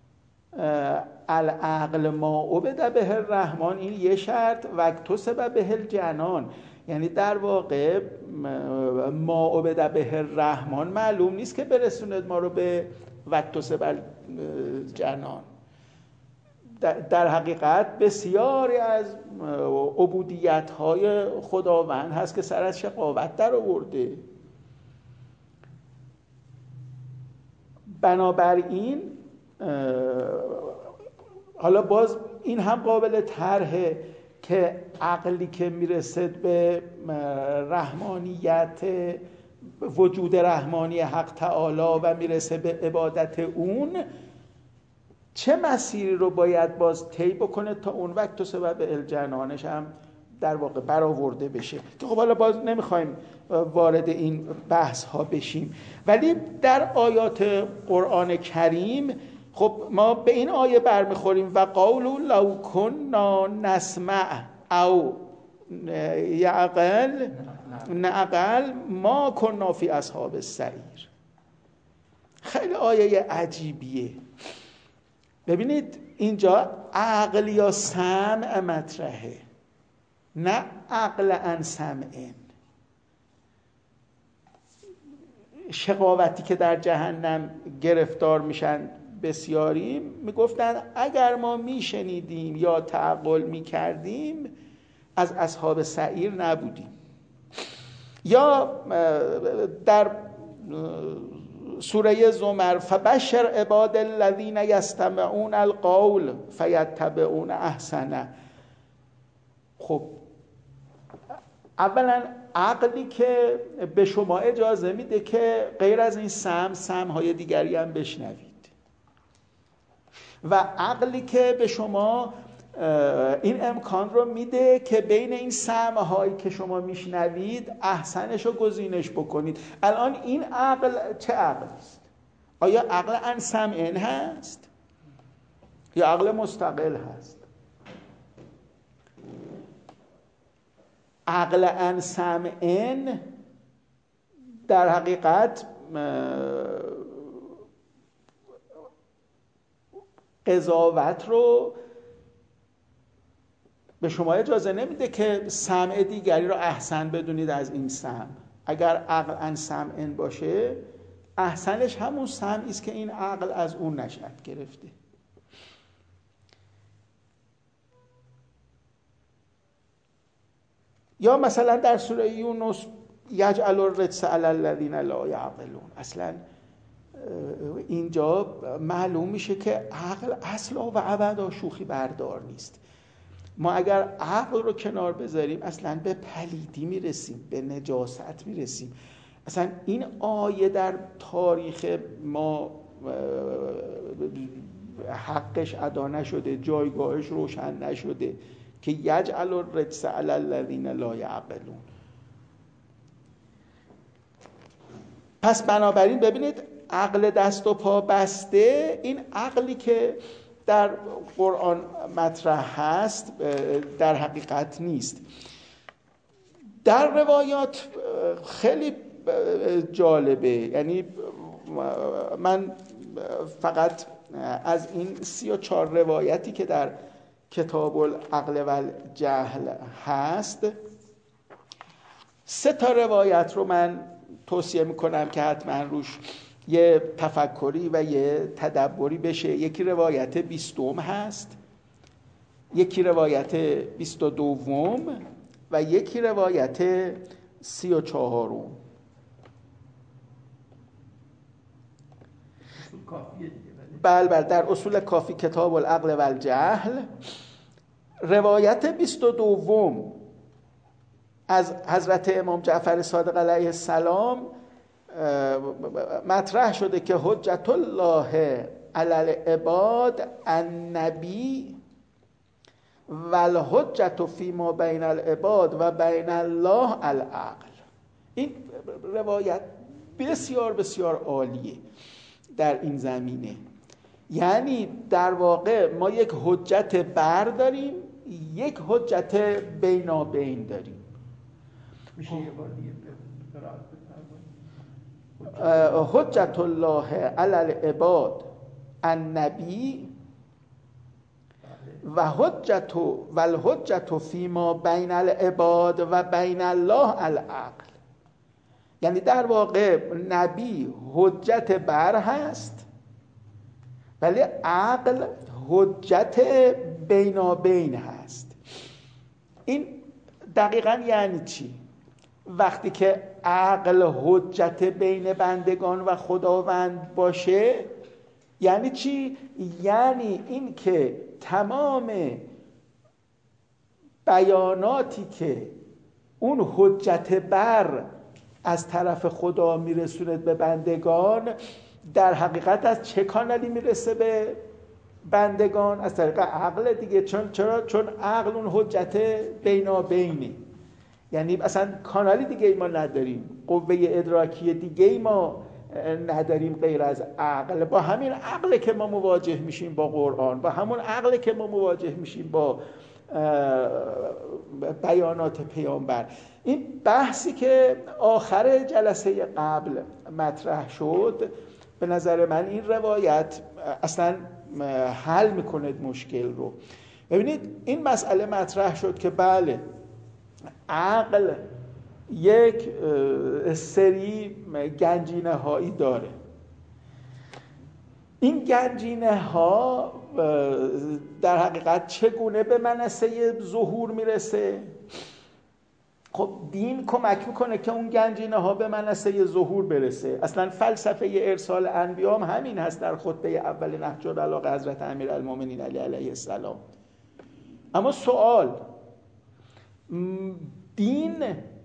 العقل ما عبد به الرحمن، این یه شرط، و اکتسب به الجنان، یعنی در واقع ما عبد به الرحمن معلوم نیست که برسوند ما رو به اکتسب الجنان. در حقیقت بسیاری از عبودیت‌های خداوند هست که سر از شقاوت در آورده. بنابراین حالا باز این هم قابل طرحه که عقلی که میرسد به رحمانیت، وجود رحمانی حق تعالی و میرسه به عبادت اون، چه مسیری رو باید باز طی بکنه تا اون وقت تو سبب الجنانش هم در واقع برآورده بشه. که خب حالا باز نمیخوایم وارد این بحث ها بشیم، ولی در آیات قرآن کریم خب ما به این آیه برمیخوریم و قولوا لو کنا نسمع او یعقل نعقل ما کنا فی اصحاب السعیر. خیلی آیه عجیبیه. ببینید اینجا عقل یا سمع مطرحه، نه عقل ان سمعن. شقاوتی که در جهنم گرفتار میشن بسیاری میگفتن اگر ما میشنیدیم یا تعقل میکردیم از اصحاب سعیر نبودیم. یا در سوره زمر فبشر عباد الذین یستمعون القول فیتبعون احسنه. خب اولا عقلی که به شما اجازه میده که غیر از این سمع سمع‌های دیگری هم بشنوید، و عقلی که به شما این امکان رو میده که بین این سمع‌هایی که شما میشنوید احسنش رو گزینش بکنید. الان این عقل چه عقلی است؟ آیا عقل ان سمعن هست یا عقل مستقل هست؟ عقل ان سمعن در حقیقت قضاوت رو به شما اجازه نمیده که سمع دیگری رو احسن بدونید از این سمع. اگر عقل ان سمع باشه، احسنش همون سمعی است که این عقل از اون نشأت گرفته. یا مثلا در سوره یونس یجعل الرجس علی الذین لا یعقلون، اصلا اینجا معلوم میشه که عقل اصلا و ابدا شوخی بردار نیست. ما اگر عقل رو کنار بذاریم اصلا به پلیدی میرسیم، به نجاست میرسیم. اصلا این آیه در تاریخ ما حقش ادا نشده، جایگاهش روشن نشده که یجعل الرجس علی الذین لا یعقلون. پس بنابراین ببینید عقل دست و پا بسته، این عقلی که در قرآن مطرح هست در حقیقت نیست. در روایات خیلی جالبه، یعنی من فقط از این سی و چهار روایتی که در کتاب العقل و الجهل هست، سه تا روایت رو من توصیه میکنم که حتما روش یه تفکری و یه تدبری بشه. یکی روایت بیستم هست، یکی روایت بیست و دوم و یکی روایت سی و چهارم. بله بله، در اصول کافی کتاب العقل و الجهل روایت بیست و دوم از حضرت امام جعفر صادق علیه السلام مطرح شده که حجت الله علی العباد النبی و الحجت فیما بین العباد و بین الله العقل. این روایت بسیار بسیار عالیه در این زمینه. یعنی در واقع ما یک حجت بر داریم، یک حجت بینابین داریم. میشه یه بار دیگه حجت الله علی العباد النبی و حجت و الحجت فیما بین العباد و بین الله العقل. یعنی در واقع نبی حجت بر هست، ولی عقل حجت بینابین هست. این دقیقاً یعنی چی؟ وقتی که عقل حجت بین بندگان و خداوند باشه یعنی چی؟ یعنی این که تمام بیاناتی که اون حجت بر از طرف خدا میرسونه به بندگان در حقیقت از چه کانالی میرسه به بندگان؟ از طریق عقل دیگه. چون چرا؟ چون عقل اون حجت بینابینه. یعنی اصلا کانالی دیگه ای ما نداریم، قوه ادراکی دیگه ای ما نداریم غیر از عقل. با همین عقل که ما مواجه میشیم با قرآن، با همون عقل که ما مواجه میشیم با بیانات پیامبر. این بحثی که آخر جلسه قبل مطرح شد، به نظر من این روایت اصلا حل میکنه مشکل رو. ببینید این مسئله مطرح شد که بله عقل یک سری گنجینه هایی داره. این گنجینه ها در حقیقت چگونه به منصه ظهور میرسه؟ خب دین کمک میکنه که اون گنجینه ها به منصه ظهور برسه. اصلا فلسفه ارسال انبیا هم همین هست در خطبه اول نهج البلاغه حضرت امیرالمومنین علی علیه السلام. اما سوال، دین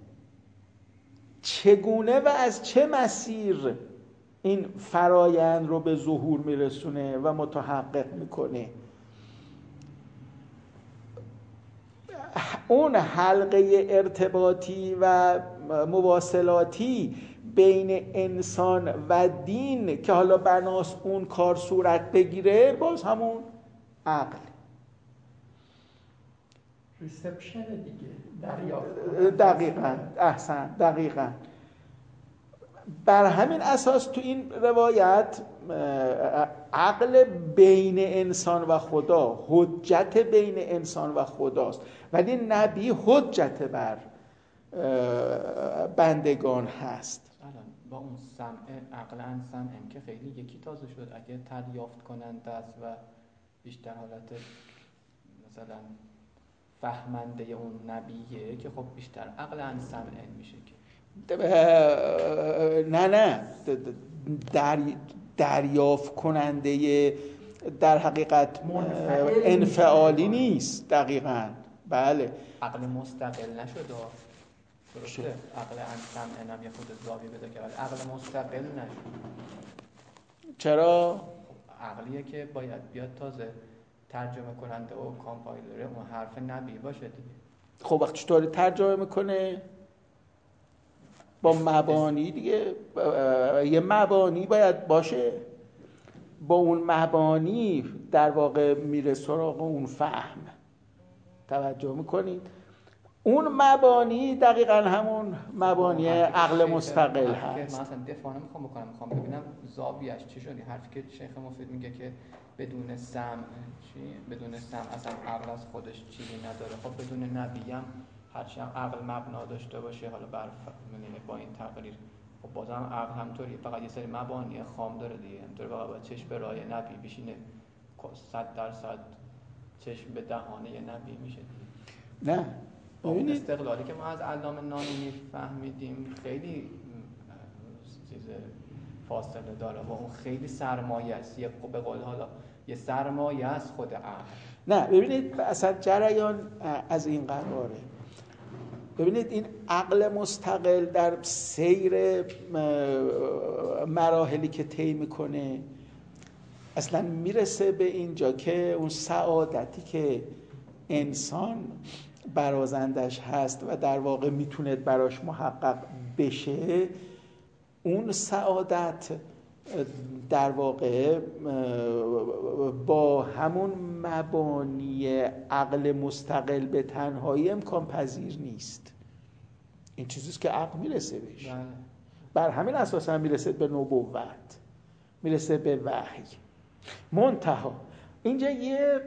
چگونه و از چه مسیر این فرایند رو به ظهور میرسونه و متحقق میکنه؟ اون حلقه ارتباطی و مواصلاتی بین انسان و دین که حالا بناس اون کار صورت بگیره، باز همون عقل. ریسپشن دیگه، دریافت. دقیقاً، احسن، دقیقاً. بر همین اساس تو این روایت عقل بین انسان و خدا، حجت بین انسان و خداست، ولی نبی حجت بر بندگان هست. الان با اون سمع عقلا سمع که خیلی یکی تازه شد، اگه دریافت کننده است و بیشتر حالت مثلا فهمنده اون نبیه که خب بیشتر عقلا سمع میشه که نه نه در دریافت کننده در حقیقت انفعالی نیست. دقیقاً بله. عقل مستقل نشد درسته. عقل انسان نمیه خود زاویه بده که ولی عقل مستقل نشد. چرا؟ عقلیه که باید بیاد تازه ترجمه کننده و کامپایلر اون حرف نبی باشه دیگه. خب وقت چطوری ترجمه میکنه؟ با مبانی دیگه. یه مبانی باید باشه، با اون مبانی در واقع میره سراغ اون فهم. توجه میکنید؟ اون مبانی دقیقاً همون مبانی عقل مستقل هست. من اصلا دفاع نمیخوام بکنم، میخوام ببینم زاویه‌اش چی شد. حرفی که شیخ مفید میگه که بدون سمع چی؟ بدون سمع اصلا عقل از خودش چیزی نداره. خب بدون نبی هم هرچی هم عقل مبنا داشته باشه، حالا بر با این تقریر خب بازم عقل همطوری فقط یه سری مبانی خام داره دیگه. همطوری واقعا با چشم به راه نبی بشینه صد درصد چشم به دهانه نبی میشه. نه اون استقلالی که ما از علامه نانی فهمیدیم خیلی چیز فاصله داره و اون خیلی سرمایه است. یه به قول حالا یه سرمایه است خود عقل. نه ببینید اصلا جریان از این قراره. ببینید این عقل مستقل در سیر مراحلی که طی میکنه اصلا میرسه به اینجا که اون سعادتی که انسان برازندش هست و در واقع میتونه براش محقق بشه، اون سعادت در واقع با همون مبانی عقل مستقل به تنهایی امکان پذیر نیست. این چیزیست که عقل میرسه بهش. بر همین اساس هم میرسه به نبوت، میرسه به وحی. منتها اینجا یه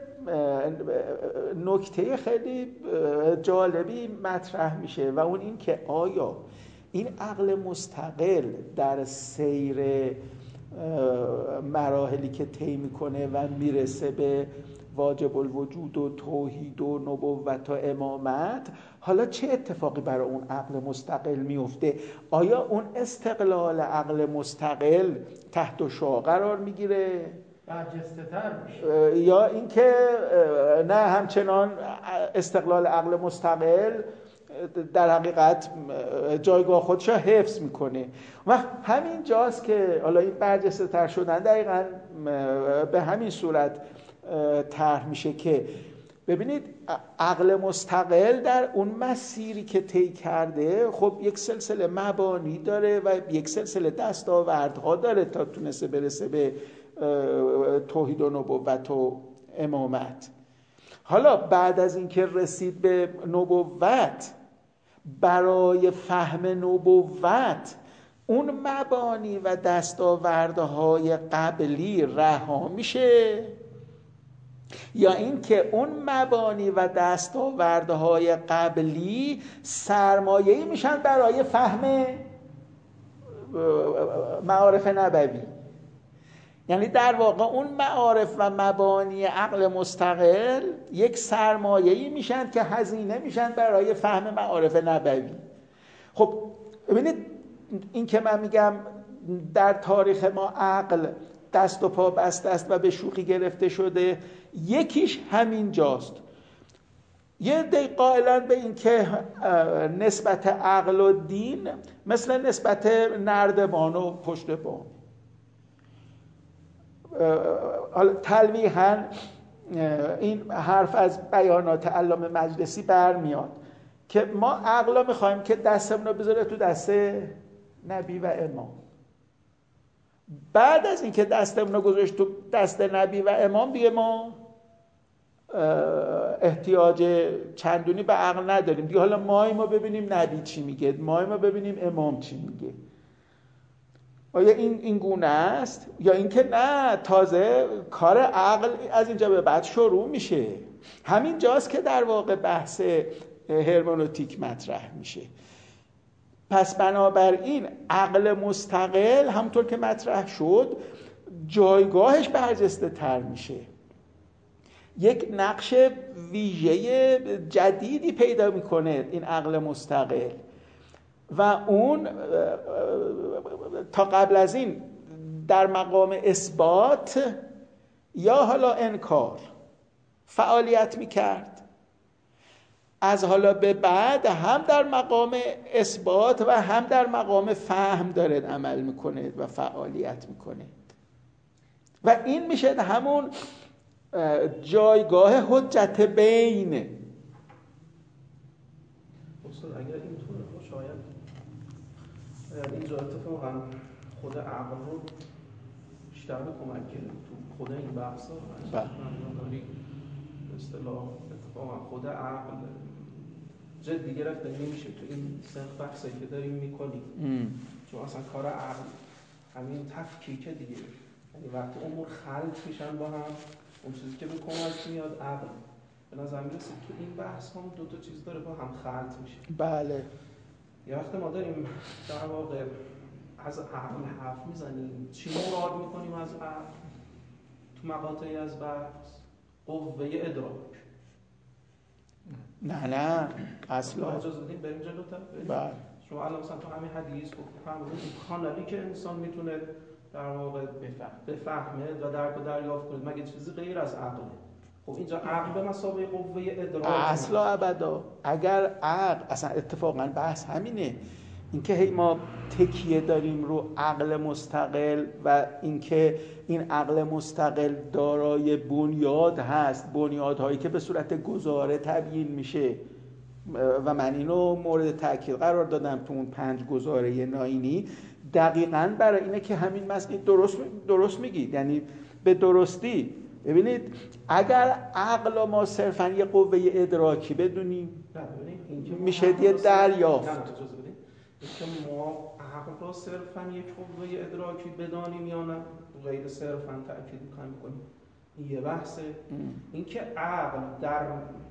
نکته خیلی جالبی مطرح میشه و اون این که آیا این عقل مستقل در سیر مراحلی که طی میکنه و میرسه به واجب الوجود و توحید و نبوت و امامت، حالا چه اتفاقی برای اون عقل مستقل میفته؟ آیا اون استقلال عقل مستقل تحت شعاع قرار میگیره؟ برجسته‌تر میشه؟ یا اینکه نه همچنان استقلال عقل مستقل در حقیقت جایگاه خودش را حفظ میکنه؟ و همین جاست که حالا این برجسته تر شدن دقیقاً به همین صورت طرح میشه که ببینید عقل مستقل در اون مسیری که طی کرده خب یک سلسله مبانی داره و یک سلسله دستاوردها داره تا تونسته برسه به توحید و نبوت و امامت. حالا بعد از اینکه رسید به نبوت، برای فهم نبوت اون مبانی و دستاوردهای قبلی رها میشه، یا اینکه اون مبانی و دستاوردهای قبلی سرمایه‌ای میشن برای فهم معارف نبوی؟ یعنی در واقع اون معارف و مبانی عقل مستقل یک سرمایه‌ای میشن که هزینه میشن برای فهم معارف نبوی. خب ببینید این که من میگم در تاریخ ما عقل دست و پا بسته است و به شوخی گرفته شده، یکیش همین جاست. یه عده قائلن به این که نسبت عقل و دین مثل نسبت نردبان و پشت بام. حالا تلویحاً این حرف از بیانات علامه مجلسی برمیاد که ما عقلا میخوایم که دستمون رو بذاره تو دست نبی و امام. بعد از اینکه دستمون رو گذاشت تو دست نبی و امام دیگه ما احتیاج چندونی به عقل نداریم دیگه. حالا مای ما ببینیم نبی چی میگه، مای ما ببینیم امام چی میگه. آیا این این گونه است یا اینکه نه تازه کار عقل از اینجا به بعد شروع میشه؟ همین جاست که در واقع بحث هرمنوتیک مطرح میشه. پس بنابراین عقل مستقل همونطور که مطرح شد جایگاهش برجسته تر میشه، یک نقش ویژه جدیدی پیدا میکنه این عقل مستقل و اون تا قبل از این در مقام اثبات یا حالا انکار فعالیت میکرد، از حالا به بعد هم در مقام اثبات و هم در مقام فهم داره عمل میکنه و فعالیت میکنه و این میشه همون جایگاه حجت بین. اصلا اگر اینطوره شاید اینجا اتفاقا خود عقل رو بیشتر به کمک کرده تو خود این بحث ها. بله. به اصطلاح اتفاقا خود عقل جدی گرفته نمیشه تو این سنخ بحثی که داریم میکنیم، چون اصلا کار عقل همین تفکیکه دیگه، یعنی وقتی امور خلط میشن با هم اون چیزی که به کمک میاد عقل. به نظر میرسه تو این بحث هم دو تا چیز داره با هم خلط میشه. بله. یه وقت ما داریم در واقع از عقل حرف میزنیم، چی مراد میکنیم از عقل؟ تو مقاطعی از بحث قوه ادراک. نه نه اصلا اجازه بدیم بریم جلوتر. بله. شما الان مثلا تو همین حدیث فهمیدین این کانالی که انسان میتونه در واقع بفهمه و درک و دریافت کنه مگه چیزی غیر از عقله؟ خب اینجا عقل به مثابه قوه ادراک اصلا ابدا. اگر عقل اصلا اتفاقا بحث همینه، اینکه هی ما تکیه داریم رو عقل مستقل و اینکه این عقل مستقل دارای بنیاد هست، بنیادهایی که به صورت گزاره تبیین میشه و من اینو مورد تاکید قرار دادم تو اون پنج گزاره ناینی، دقیقاً برای اینه که همین مسئله درست درست میگید، یعنی به درستی. ببینید اگر عقل ما صرفاً یه قوه ادراکی بدونیم میشه یه دریافت. که ما عقل را صرفاً یک قوه ادراکی بدانیم یا نه غیر صرفاً تأکید می‌کنیم، این یه بحثه. اینکه عقل در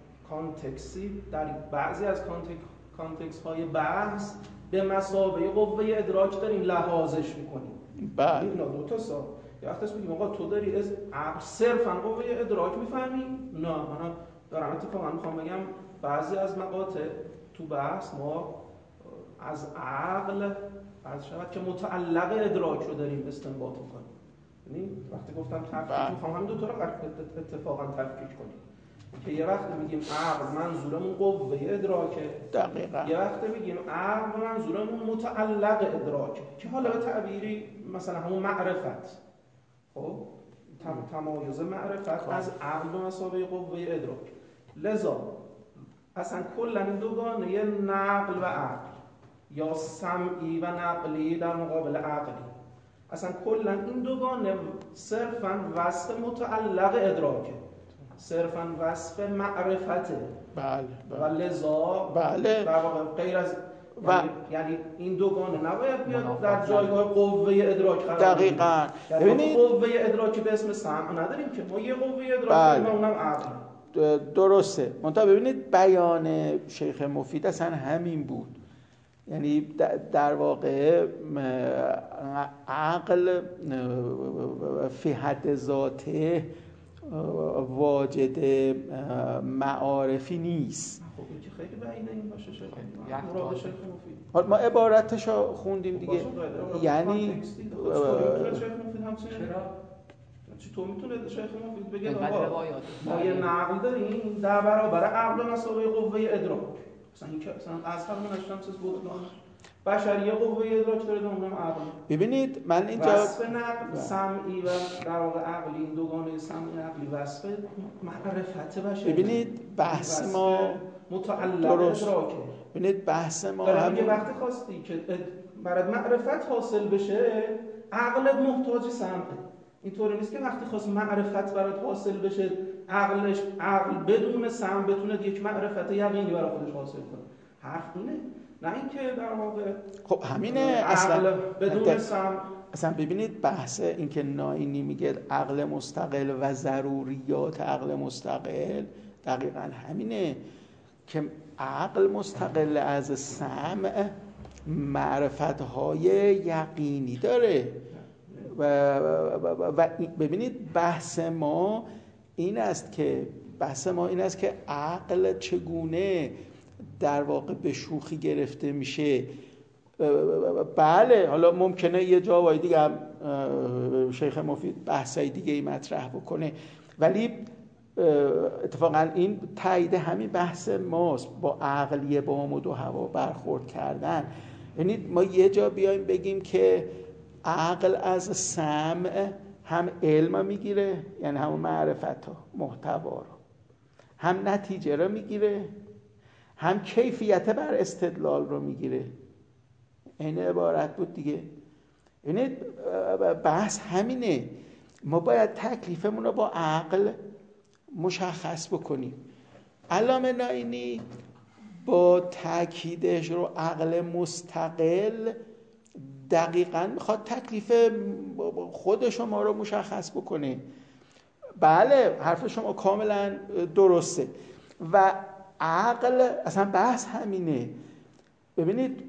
کانتکسی در بعضی از کانتکس های بحث به مثابه قوه ادراک داریم لحاظش می‌کنیم. بله. اینا دو تا سا. یا وقتی میگیم آقا تو داری از عقل صرفاً قوه ادراک می‌فهمی؟ نه، من دارم اتفاقاً می‌خوام بگم بعضی از مقاطع تو بحث ما از عقل از شود که متعلق ادراک رو داریم استنباط می‌کنیم. یعنی وقتی گفتم تفکیک می‌خوام همین دو تا رو اتفاقاً تفکیک کنیم که یه وقت میگیم عقل منظورمون قوه ادراکه، دقیقاً یه وقت میگیم عقل منظورمون متعلق ادراکه که حالا به تعبیری مثلا همون معرفت، خب تمایز معرفت خب. از عقل به مثابه قوه ادراک. لذا اصلا کلا این دوگانه یه نقل و عقل یا سمعی و نقلی در مقابل عقلی، اصلا کلا این دوگانه صرفاً وصف متعلق ادراکه، صرفاً وصف معرفته. بله, بله. و لذا بله. در واقع غیر از و یعنی, یعنی این دوگانه نباید بیاد در جایگاه قوه ادراک قرار بگیره. دقیقاً. یعنی قوه ادراکی به اسم سمع نداریم که ما یه قوه ادراک داریم، بله. اونم عقل. درسته. منتها ببینید بیان شیخ مفید اصلا همین بود، یعنی در واقع عقل فی حد ذاته واجد معارفی نیست. خب این که خیلی بعیده این باشه شیخ مراد شیخ مفید. حالا ما عبارتشو خوندیم دیگه، یعنی شیخ مفید همچنین چطور میتونه شیخ مفید بگه آقا ما یه نقل داریم در برابر عقل مسابقه قوه ادراک، مثلا این که مثلا از همون نشدم چیز بودن بشری قوه ادراک داره اونم عقل. ببینید من اینجا وصف نقل سمعی و در واقع عقلی، این دوگانه سمعی عقلی وصف معرفت بشری. ببینید بحث ما متعلق ادراکه. ببینید بحث ما هم یه وقتی خواستی که برات معرفت حاصل بشه عقلت محتاج سمعه. اینطوری نیست که وقتی خواست معرفت برات حاصل بشه عقلش عقل بدون سمع بتونه یک معرفت یقینی برای خودش حاصل کنه. حرف اینه، نه اینکه در واقع خب همینه اصلا بدون سمع اصلا ببینید بحث اینکه ناینی میگه عقل مستقل و ضروریات عقل مستقل دقیقا همینه که عقل مستقل از سمع معرفت‌های یقینی داره و, و, و ببینید بحث ما این است که بحث ما این است که عقل چگونه در واقع به شوخی گرفته میشه. بله حالا ممکنه یه جاهای دیگه هم شیخ مفید بحثای دیگه ای مطرح بکنه، ولی اتفاقا این تایید همین بحث ماست، با عقلیه با هم و دو هوا برخورد کردن. یعنی ما یه جا بیایم بگیم که عقل از سمع هم علم میگیره، یعنی همون معرفت ها محتوا رو، هم نتیجه رو میگیره، هم کیفیت بر استدلال رو میگیره. این عبارت بود دیگه. یعنی بحث همینه، ما باید تکلیفمون رو با عقل مشخص بکنیم. علامه ناینی با تاکیدش رو عقل مستقل دقیقاً میخواد تکلیف خود شما رو مشخص بکنه. بله حرف شما کاملا درسته و عقل اصلا بحث همینه. ببینید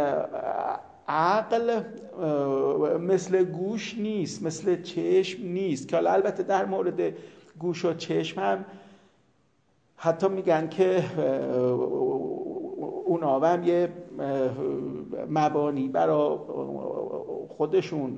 عقل مثل گوش نیست، مثل چشم نیست، که البته در مورد گوش و چشم هم حتی میگن که اونا هم یه مبانی برای خودشون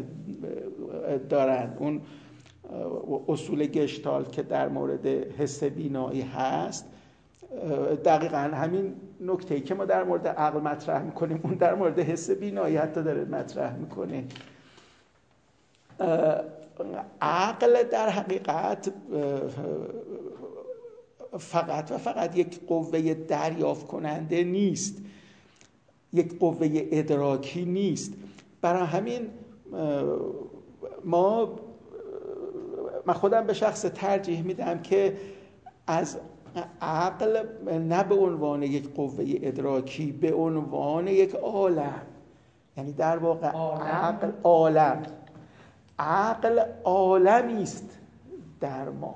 دارن. اون اصول گشتالت که در مورد حس بینایی هست دقیقاً همین نکته‌ای که ما در مورد عقل مطرح میکنیم اون در مورد حس بینایی حتی داره مطرح میکنه. عقل در حقیقت فقط و فقط یک قوه دریافت کننده نیست، یک قوه ادراکی نیست. برای همین ما من خودم به شخص ترجیح میدم که از عقل نه به عنوان یک قوه ادراکی، به عنوان یک عالم، یعنی در واقع عقل عالم عقل عالمی است در ما.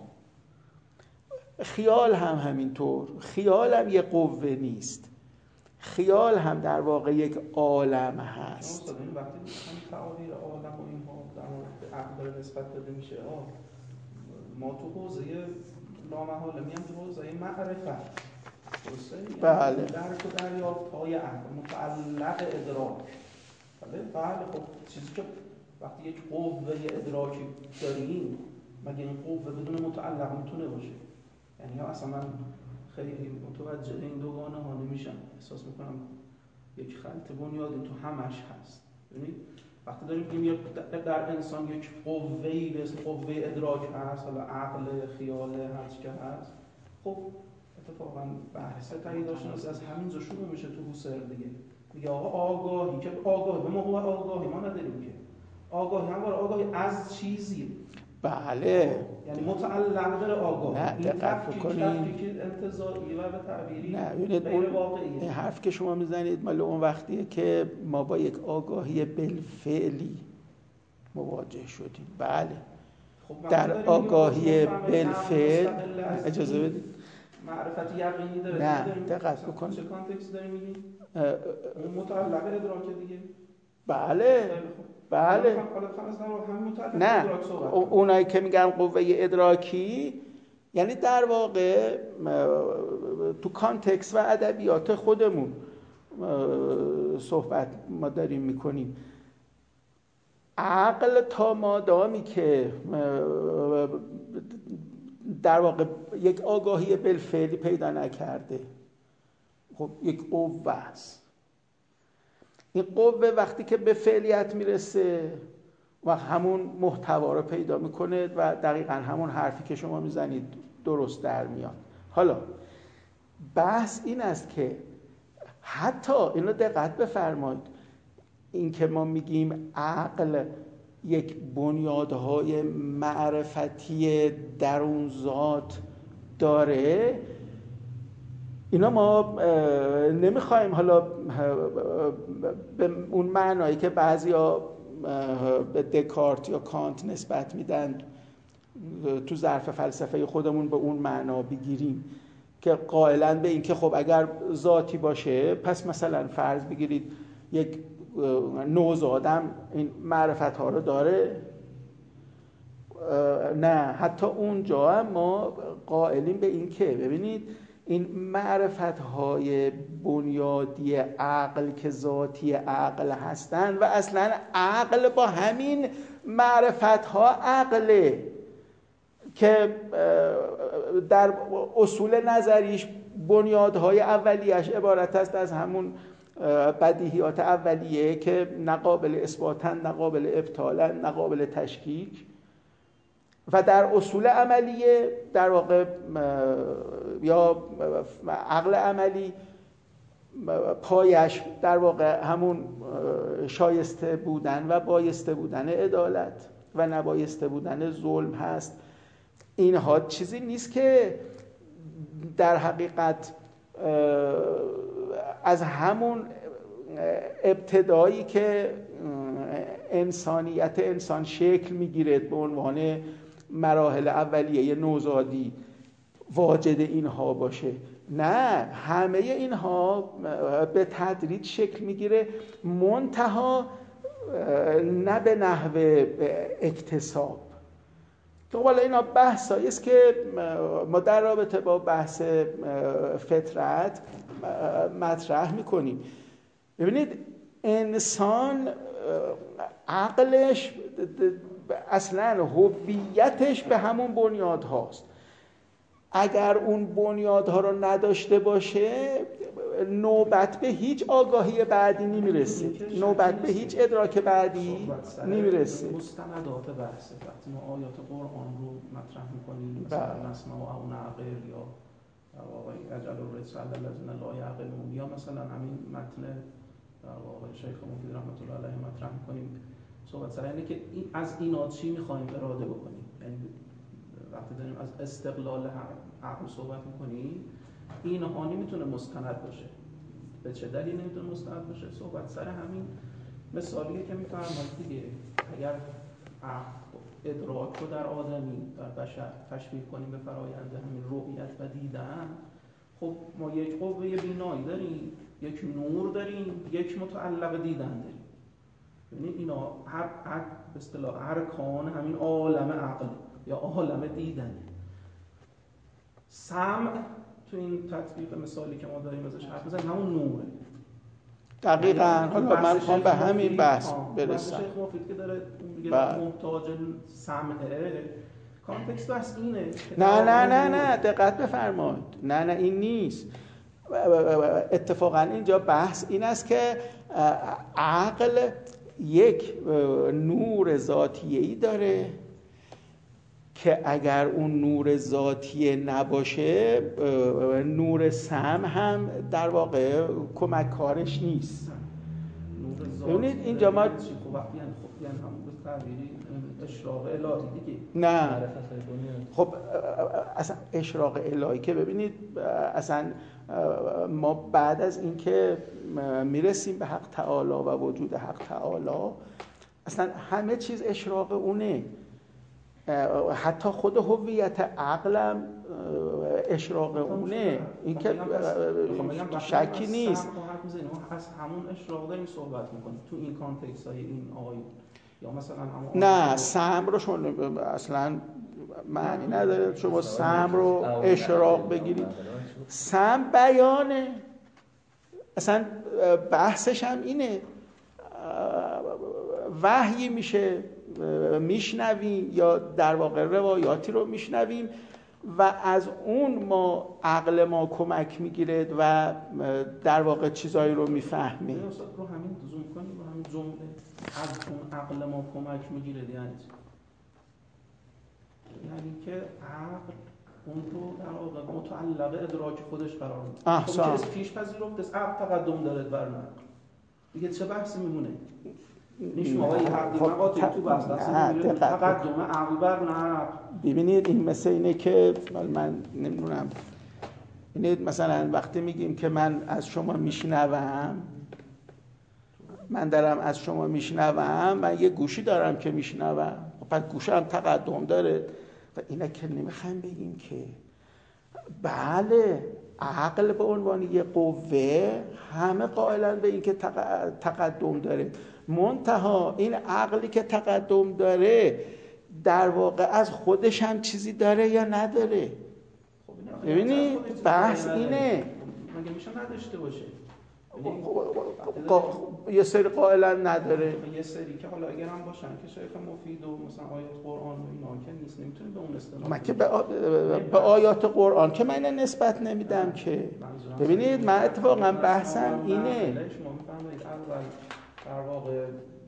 خیال هم همینطور، خیال هم یک قوه نیست، خیال هم در واقع یک عالم هست. وقتی همین تعابیر عالم و اینها در مورد عقل نسبت داده میشه، ما تو حوزه لامحاله میام تو حوزه معرفت، درسته؟ بله. درک و دریافت های عقل متعلق ادراک. بله بله خب چیزی که وقتی یک قوه ادراکی داریم، مگه این قوه بدون متعلق میتونه باشه؟ یعنی اصلا من خیلی متوجه این دوگانه ها نمیشم، احساس میکنم یک خلط بنیادی تو همش هست. ببینید وقتی داریم میگیم در انسان یک قوه‌ای به اسم قوه ادراک هست، حالا عقل، خیال، هر چی که هست، خب اتفاقا بحث تاییدشناسی از همینجا شروع میشه تو هوسر دیگه. میگه آقا آگاهی، که آگاهی به موقع آگاهی ما نداریم که آگاهی هم برای آگاهی از چیزی. بله یعنی متعلق داره آگاهی. نه دقت بکنید که انتزاعی و به تعبیری غیر واقعیه. این حرف که شما میزنید مال اون وقتیه که ما با یک آگاهی بالفعلی مواجه شدیم. بله خب در آگاهی بالفعل اجازه بدید معرفت یقینی داره. نه دقت بکنید چه کانتکست داریم میگیم؟ اون متعلق ادراکه دیگه. بله بله نه اونایی که میگن قوه ادراکی یعنی در واقع تو کانتکست و ادبیات خودمون صحبت ما داریم میکنیم. عقل تا مادامی که در واقع یک آگاهی بالفعلی پیدا نکرده، خب یک قوه است. این قوه وقتی که به فعلیت میرسه و همون محتوا رو پیدا میکنه و دقیقاً همون حرفی که شما میزنید درست در میاد. حالا بحث این است که حتی اینو دقت بفرمایید، این که ما میگیم عقل یک بنیادهای معرفتی درون ذات داره، اینا ما نمیخوایم حالا به اون معنایی که بعضیا به دکارت یا کانت نسبت میدن تو ظرف فلسفه خودمون به اون معنا بگیریم که قائلاً به این که خب اگر ذاتی باشه پس مثلا فرض بگیرید یک نوزادم این معرفت ها رو داره. نه، حتی اونجا هم ما قائلیم به این که ببینید این معرفت های بنیادی عقل که ذاتی عقل هستن و اصلا عقل با همین معرفت ها عقله که در اصول نظریش بنیادهای اولیش عبارت است از همون بدیهیات اولیه که نقابل اثباتن، نقابل ابطالن، نقابل تشکیک، و در اصول عملیه در واقع یا عقل عملی پایش در واقع همون شایسته بودن و بایسته بودن عدالت و نبایسته بودن ظلم هست. اینها چیزی نیست که در حقیقت از همون ابتدایی که انسانیت انسان شکل میگیره به عنوان مراحل اولیه نوزادی واجد اینها باشه. نه، همه اینها به تدریج شکل میگیره، منتها نه به نحو اکتساب. خب حالا اینا بحثایی است که ما در رابطه با بحث فطرت مطرح میکنیم. ببینید انسان عقلش اصلا هویتش به همون بنیاد هاست. اگر اون بنیادها رو نداشته باشه نوبت به هیچ آگاهی بعدی نمیرسه، نوبت به هیچ ادراک بعدی نمیرسه. مستندات بحث وقتی ما آیات قرآن رو مطرح میکنیم مثلا نسمع و اون عقل یا در واقع اجل الرسل الذین لا یعقلون یا مثلا همین متن در واقع شیخ مفید رحمت الله علیه مطرح میکنیم، صحبت سر اینه که این از اینا چی میخوایم اراده بکنیم. یعنی وقتی داریم از استقلال عقل صحبت میکنیم اینها نمیتونه مستند باشه. به چه دلیل نمیتونه مستند باشه؟ صحبت سر همین مثالیه که میفرمایید دیگه. اگر ادراک رو در آدمی در بشر تشبیه کنیم به فرآیند همین رؤیت و دیدن، خب ما یک قوه بینایی داریم، یک نور داریم، یک متعلق دیدن داریم. یعنی اینا هر به اصطلاح ارکان همین عالم عقل یا عالم دیدن. سمع تو این تطبیق مثالی که ما داریم ازش حرف بزنیم همون نوره. دقیقاً. حالا من میخوام به همین بحث برسم. شیخ مفید که داره میگه محتاج سمعه، کانتکست بحث اینه. نه نه نه نه دقت بفرمایید. نه نه این نیست. اتفاقاً اینجا بحث این است که عقل یک نور ذاتیه‌ای داره که اگر اون نور ذاتیه نباشه نور سمع هم در واقع کمک کارش نیست. ببینید اینجا ما اشراق الهی دیگه. نه خب اصلا اشراق الهی که ببینید اصلا ما بعد از اینکه میرسیم به حق تعالی و وجود حق تعالی اصلا همه چیز اشراق اونه، حتی خود هویت عقلم اشراق اونه. این که شکی نیست. از همون اشراق داریم صحبت میکنیم تو این کانتکست های این آیون یا مثلا نه سمع رو شما اصلا معنی نداره شما سمع رو اشراق بگیرید. سمع بیانه، اصلا بحثش هم اینه. وحی میشه میشنویم یا در واقع روایاتی رو میشنویم و از اون ما عقل ما کمک میگیره و در واقع چیزایی رو میفهمیم. رو همین زوم کنیم رو همین جمله از اون عقل ما کمک میگیره یعنی یعنی که عقل اون رو در واقع متعلق ادراک خودش قرار میده. احسن. خب پیش پذیرفت است عقل تقدم داره بر نقل. دیگه چه بحثی میمونه؟ نیشون آقای حقی مقاطعی تو بحث دست تقدم عقل بر نقل. ببینید این مثل اینه که من نمیدونم، ببینید مثلا وقتی میگیم که من از شما میشنوم من دارم از شما میشنوم، من یه گوشی دارم که میشنوم، بعد گوشم تقدم داره و اینا که نمیخوایم بگیم که بله عقل به عنوان یه قوه همه قائلن به این که تقدم داره، منتها این عقلی که تقدم داره در واقع از خودش هم چیزی داره یا نداره. ببینید بحث اینه، مگه میشه نداشته باشه؟ یه سری قائلا نداره، یه سری که حالا اگر هم باشن که شیخ مفید و مثلا آیات قرآن و اینا که نیست، نمیتونیم به اون استناد من که به, آ... به آیات قرآن که من نسبت نمیدم که. ببینید من اتفاقا بحثم اینه، شما میفهمید اول در واقع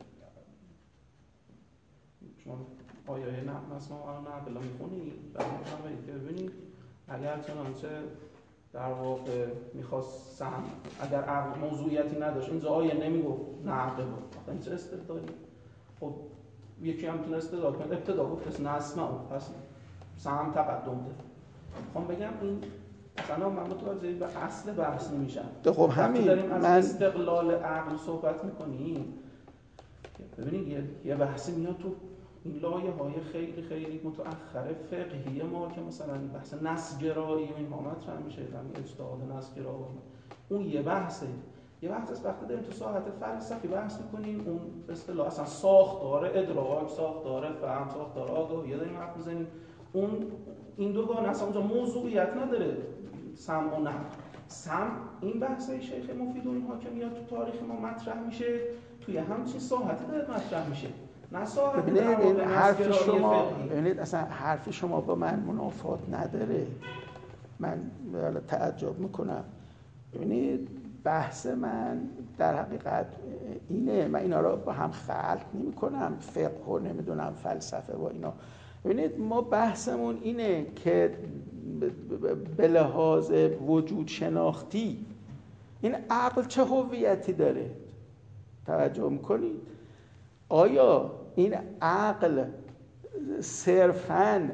شما آیه نه مثلا نه بلا میخونید بعد میفهمید که ببینید اگر چنانچه در واقع میخواست سهم اگر عقل موضوعیتی نداشت این آیه نمیگفت نه عقل بود، این چه استدلالی؟ خب یکی هم میتونه استدلال کنه ابتدا گفت پس نسمع پس سهم تقدم ده. خب بگم این مثلا من متوجه به اصل بحث نمیشم. خب همین داریم از من استقلال عقل صحبت میکنیم، ببینید یه, یه بحثی میاد تو این لایه های خیلی خیلی متأخر فقهی ما که مثلا بحث نسجرایی و این ها مطرح میشه، همین اجتهاد نسجرایی اون یه بحثه. یه بحث است وقتی داریم تو ساحت فلسفی بحث میکنیم اون اصطلاح اصلا ساختار ادراک، ساختار فهم، ساختار آگاهی داریم حرف میزنیم، اون این دوگانه اصلا اونجا موضوعیت نداره. سمع و نقل، سمع این بحثای شیخ مفید و اینها که میاد تو تاریخ ما مطرح میشه توی همچین ساحتی داره مطرح میشه. ببینید این حرف شما، ببینید اصلا حرف شما با من منافات نداره، من تعجب میکنم. ببینید بحث من در حقیقت اینه، من اینا رو با هم خلط نمی کنم، فقه و نمیدونم فلسفه و اینا. ببینید ما بحثمون اینه که به لحاظ وجود شناختی این عقل چه هویتی داره، توجه میکنید؟ آیا این عقل صرفاً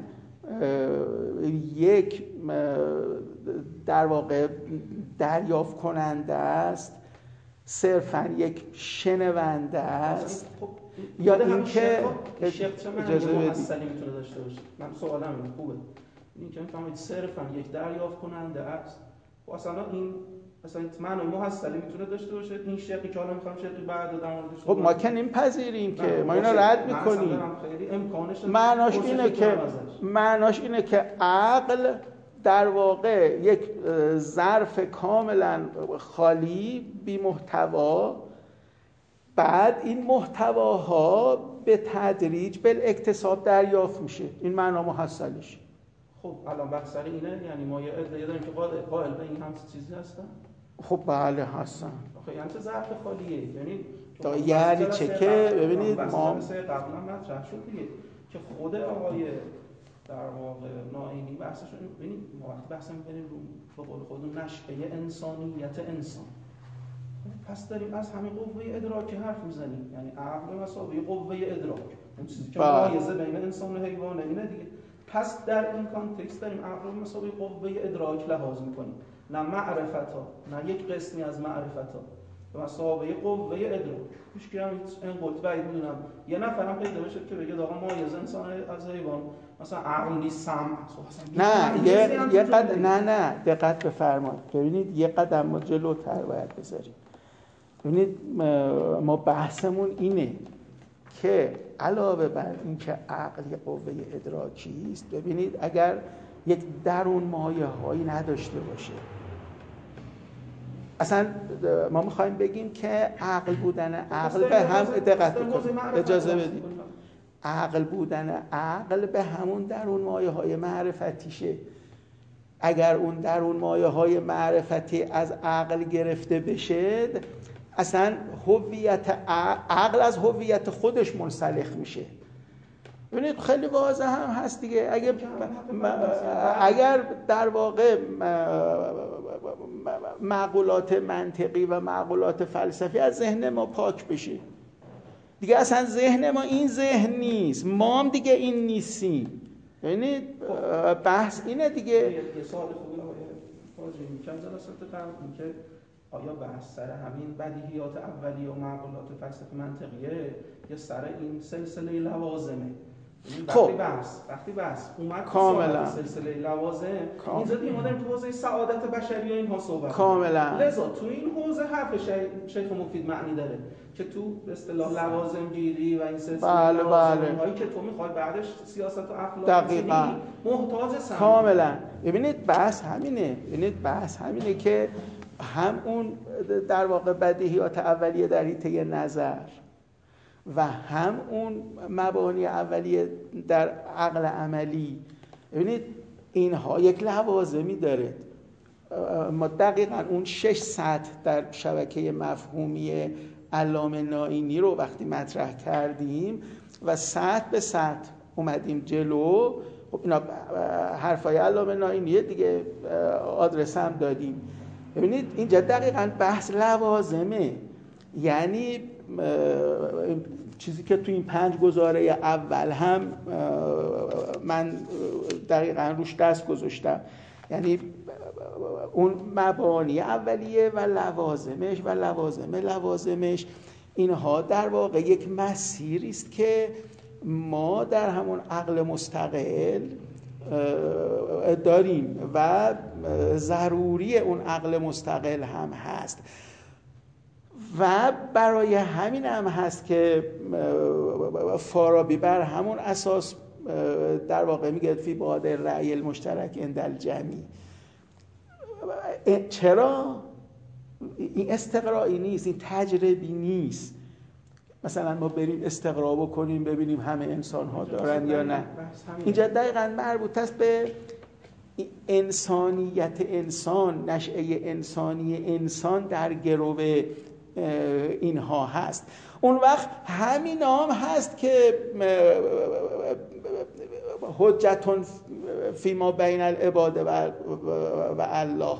یک در واقع دریافت کننده است، صرفاً یک شنونده است، یا اینکه اجازه بدید میتونه داشته باشه؟ من سوالم اینه، خوبه این که میفهمید صرفاً یک دریافت کننده است و اصلا این مثلا معنی محصلی میتونه داشته باشه. این شقی که حالا میخوام شقی بعد در موردش خب ما که نمیپذیریم که، ما اینا رد میکنیم. معناش اینه که معناش اینه که عقل در واقع یک ظرف کاملا خالی بی محتوا، بعد این محتواها به تدریج بالاکتساب دریافت میشه. این معنا محصلیش. خب الان بحث سر اینه، یعنی ما یه ادعا داریم که قائل به این هم چیزی هستن. خب بله هستن. آخه یعنی چه ظرف خالیه؟ یعنی یعنی چه که ببینید ما قبلا مطرح شد دیگه که خود آقای در واقع ناینی بحثشون، ببینید ما وقتی بحث می‌کنیم رو به قول خودمون نشأه انسانیت انسان، پس داریم از همین قوه ادراک حرف میزنیم، یعنی عقل مساوی قوه ادراک، اون چیزی که مایزه بین انسان و حیوانه اینه دیگه. پس در این کانتکست داریم عقل مساوی قوه ادراک لحاظ میکنیم، نه معرفت ها، نه یک قسمی از معرفت ها، به مساوی قوه ادراک. هیچ کی هم این قلت بعید میدونم یه نفرم پیدا بشه که بگه آقا مایزه انسان از حیوان مثلا عقل نیست، سمع. نه یه یه قد نه نه دقت بفرمایید. ببینید یه قدم ما جلوتر باید بذاریم. ببینید ما بحثمون اینه که علاوه بر این که عقل یه قوه ادراکی است، ببینید اگر یک درون مایه هایی نداشته باشه، اصلا ما میخوایم بگیم که عقل بودن عقل به هم دقت بکنید، اجازه بدید، عقل بودن عقل به همون درون مایه های معرفتیشه. اگر اون درون مایه های معرفتی از عقل گرفته بشه، اصلا هویت عقل از هویت خودش منسلخ میشه. ببینید خیلی واضح هم هست دیگه. اگر اگر در واقع معقولات منطقی و معقولات فلسفی از ذهن ما پاک بشه دیگه، اصلا ذهن ما این ذهن نیست، ما هم دیگه این نیستیم. ببینید بحث اینه دیگه. یه سوال خوبه آقای فاضلی، چند جلسات قبل اینکه آیا بحث سر همین بدیهیات اولیه و معقولات فلسفه منطقیه یا سر این سلسله لوازمه؟ خب وقتی بحث وقتی بحث اومد کاملا سلسله لوازم کام... اینجا دیگه ما داریم تو حوزه سعادت بشری و اینها صحبت کاملا. لذا تو این حوزه حرف شیخ مفید معنی داره که تو به اصطلاح لوازم گیری و این سلسله بله لوازم بله. هایی که تو میخوای بعدش سیاست و اخلاق دقیقاً محتاج سمت. کاملا. ببینید بحث همینه ببینید بحث همینه که هم اون در واقع بدیهیات اولیه در حیطه نظر و هم اون مبانی اولیه در عقل عملی، ببینید اینها یک لوازمی داره. ما دقیقاً اون شش سطح در شبکه مفهومی علامه نائینی رو وقتی مطرح کردیم و سطح به سطح اومدیم جلو، خب اینا حرفای علامه نائینیه دیگه، آدرس هم دادیم. ببینید اینجا دقیقاً بحث لوازمه، یعنی چیزی که تو این پنج گزاره اول هم من دقیقاً روش دست گذاشتم، یعنی اون مبانی اولیه و لوازمش و لوازم لوازمش اینها در واقع یک مسیری است که ما در همون عقل مستقل داریم و ضروری اون عقل مستقل هم هست و برای همین هم هست که فارابی بر همون اساس در واقع میگه فی بعد رأی المشترک عند الجمع. چرا؟ این استقرایی نیست، این تجربی نیست. مثلا ما بریم استقرا بکنیم ببینیم همه انسان ها دارن یا نه. اینجا دقیقاً مربوط است به انسانیت انسان، نشأه انسانی انسان در گرو اینها هست. اون وقت همین نام هست که حجتون فیما بین العباد و الله،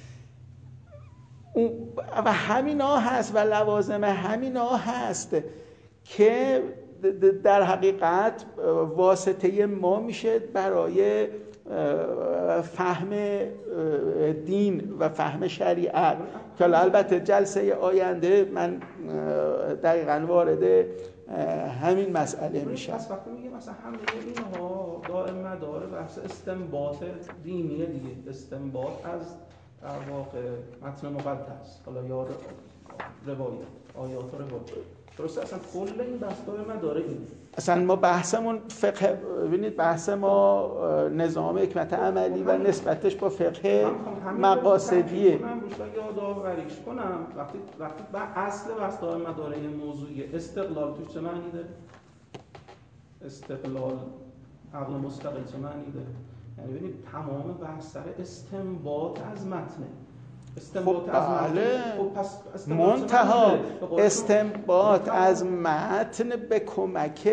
و همینا هست و لوازم همینا هست که در حقیقت واسطه ما میشه برای فهم دین و فهم شریعت، که البته جلسه آینده من دقیقاً وارد همین مسئله میشم. پس وقتی میگه مثلا همه اینها دائم مدار بحث استنباط دینیه دیگه، استنباط از در واقع متن مقدس، حالا یا روایت، آیات و روایت. درسته؟ اصلا کل این بحث دائم مداره اینه. اصلا ما بحثمون فقه، ببینید بحث ما نظام حکمت عملی و نسبتش با فقه مقاصدیه. من روش یادآوریش کنم وقتی وقتی اصل بحث دائم مداره این موضوعیه، استقلال توش چه معنی داره؟ استقلال عقل مستقل چه معنی داره؟ یعنی ببینید تمام بحث سر استنباط از متن. استنباط خب از بله. متن. خب پس منتها استنباط از متن به کمک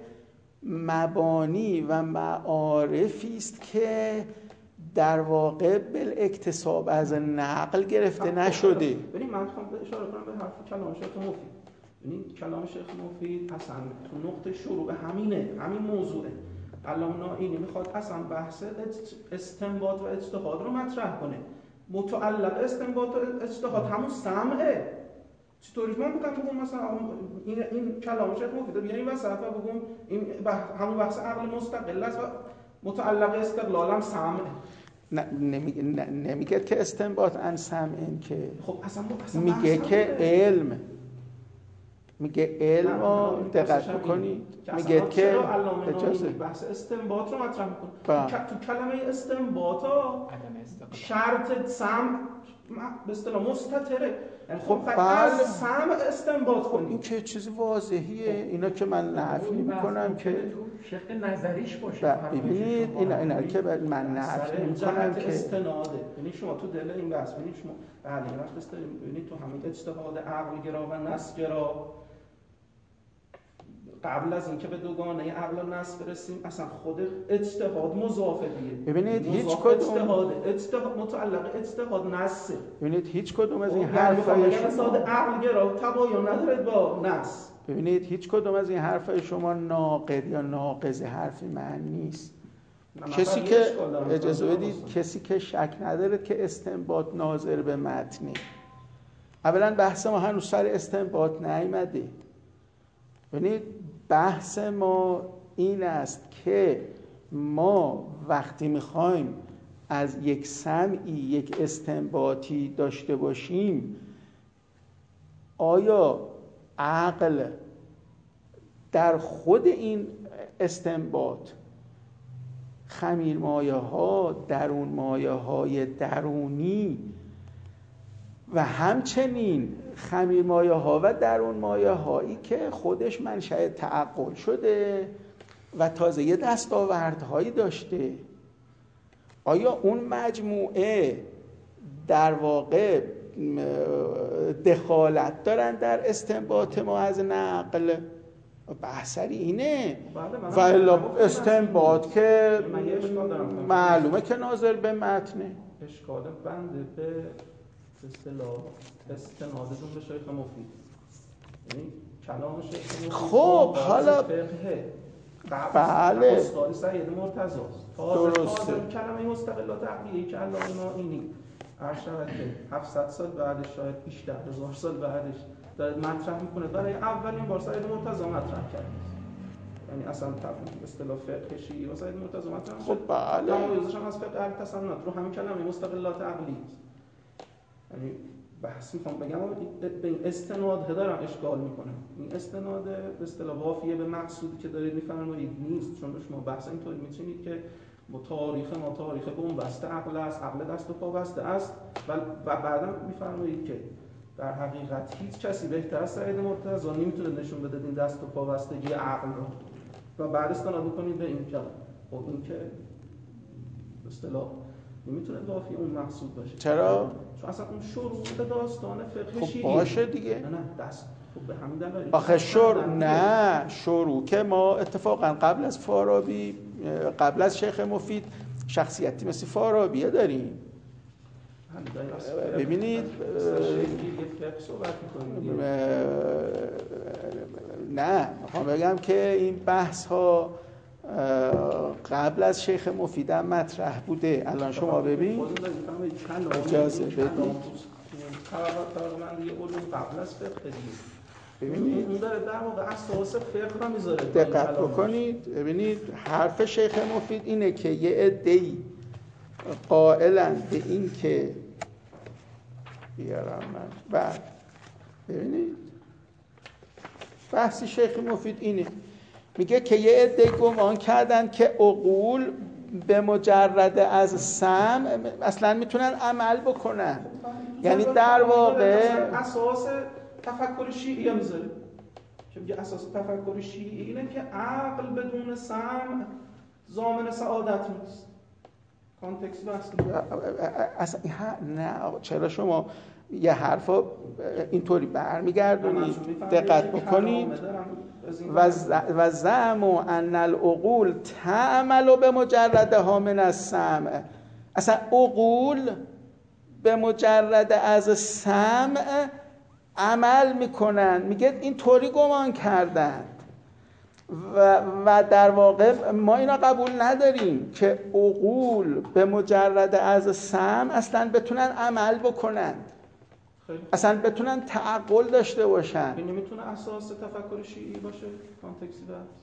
مبانی و معارفی است که در واقع بالاکتساب از نقل گرفته نشده. ببین من میخوام اشاره کنم به حرف کلام شیخ مفید. ببین کلام شیخ مفید اصلا تو نقطه شروع همینه، همین موضوعه. علامه نائینی میخواد اصلا بحث استنباط و اجتهاد رو مطرح کنه. متعلق استنباط و اجتهاد همون سمعه. چطوری من میگم بگم مثلا این این کلام شیخ مفید بیان این وسط و بگم این همون بحث عقل مستقل است و متعلق استقلال هم سمعه. نه نمیگه نمیگه که استنباط عن سمع، که خب اصلا اصلا میگه که علم، میگه علم رو دقت بکنید، میگه که اجازه بحث استنباط رو مطرح میکنه. تو کلمه استنباط ها شرط سمع به اصطلاح مستتره، یعنی خب از سمع استنباط کنید. این که چیز واضحیه، اینا که من نفی میکنم که شق نظریش باشه. ببینید اینا اینا که من نفی میکنم که استناده، یعنی شما تو دل این بحث ببینید شما بله وقت است ببینید تو همین اجتهاد عقل گرا و نص گرا قبل از اینکه به دوگانه عقل و نص برسیم اصلا خود اجتهاد مضافه دیگه. ببینید هیچ کدوم اجتهاد اجتهاد متعلق اجتهاد نص. ببینید هیچ کدوم از این حرفای شما اجتهاد عقل گرا تباین نداره با نص. ببینید هیچ کدوم از این حرفای شما ناقض یا ناقض حرفی من نیست. کسی که اجازه بدید کسی که شک نداره که استنباط ناظر به متنه، اولا بحث ما هنوز سر استنباط نیامده. یعنی بحث ما این است که ما وقتی میخوایم از یک سمعی یک استنباطی داشته باشیم، آیا عقل در خود این استنباط خمیر مایه ها، درون مایه های درونی و همچنین خمیر مایه ها و درون مایه هایی که خودش منشأ تعقل شده و تازه یه دستاوردهایی داشته، آیا اون مجموعه در واقع دخالت دارن در استنباط ما از نقل؟ بحثری اینه. و الا استنباط که معلومه که ناظر به متنه. اشکال بنده به اصطلاح استنادتون به شیخ مفید، یعنی کلام شیخ مفید خب حالا بله استاد سید مرتضی درسته کلمه مستقلات عقلیه که علامه نائینی هر شود که هفتصد سال بعدش، شاید بیشتر، هزار سال بعدش داره مطرح میکنه، برای اولین بار سید مرتضی مطرح کرده. یعنی اصلا به اصطلاح فقه شیعی و سید مرتضی مطرح خب بله تمایزش هم از فقه اهل تسنن رو همین کلمه مستقلات عقلی است. یعنی بحث میخوام بگم به این استناد دارم اشکال میکنم. این استناد به اصطلاح وافیه به مقصودی که دارید میفرمایید نیست، چون شما بحث اینطوری میچینید که با تاریخ ما تاریخ بن‌بسته عقل است، عقل دست و پا بسته است و بعدم میفرمایید که در حقیقت هیچ کسی بهتر از سید مرتضی نمیتونه نشون بده این دست و پا بستگی عقل رو و بعد استناد میکنید به این کلام. خب این که به اصطلاح نمیتونه وافی اون مقصود باشه. چرا؟ چون اصلا اون شروع داستان فقه شیعی خب باشه دیگه. نه نه دست خب به همین دلیل آخه شروع نه شروع که ما اتفاقا قبل از فارابی، قبل از شیخ مفید شخصیتی مثل فارابیه داریم. ببینید نه میخوام بگم که این بحث ها قبل از شیخ مفید هم مطرح بوده. الان شما ببین اجازه بدید قبل از فقه دیگه ببینید اون داره در واقع اساس فقه رو میذاره. دقت بکنید ببینید حرف شیخ مفید اینه که یه عده‌ای قائلن به این که بیارم من بعد ببینید بحثی شیخ مفید اینه، میگه که یه عده گمان کردن که عقول به مجرد از سمع اصلا میتونن عمل بکنن. یعنی در واقع اساس تفکر شیعی میذاره که میگه اساس تفکر شیعی اینه که عقل بدون سمع ضامن سعادت نیست. کانتکست بحث اصلا نه چرا شما یه حرفا اینطوری برمیگردونید؟ دقت بکنید و زعم ان العقول تعمل به مجردها من السمع. اصلا عقول به مجرد از سمع عمل میکنن. میگه اینطوری گمان کردن و, و در واقع ما اینا قبول نداریم که عقول به مجرد از سمع اصلا بتونن عمل بکنن، اصلا بتونن تعقل داشته باشن. این نمیتونه اساس تفکر شیعی باشه کانتکسی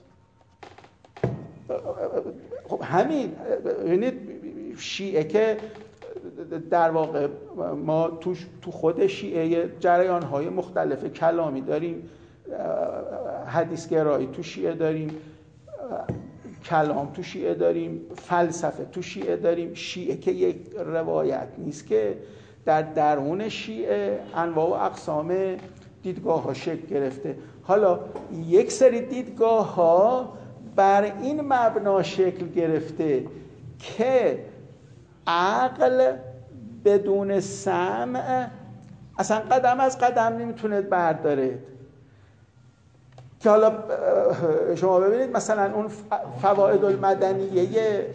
بحث. خب همین ببینید شیعه که در واقع ما تو تو خود شیعه جریان‌های مختلف کلامی داریم، حدیث گرایی تو شیعه داریم، کلام تو شیعه داریم، فلسفه تو شیعه داریم. شیعه که یک روایت نیست که در درون شیعه انواع و اقسام دیدگاه ها شکل گرفته. حالا یک سری دیدگاه ها بر این مبنا شکل گرفته که عقل بدون سمع اصلا قدم از قدم نمیتونه برداره. که حالا شما ببینید مثلا اون فوائد المدنیه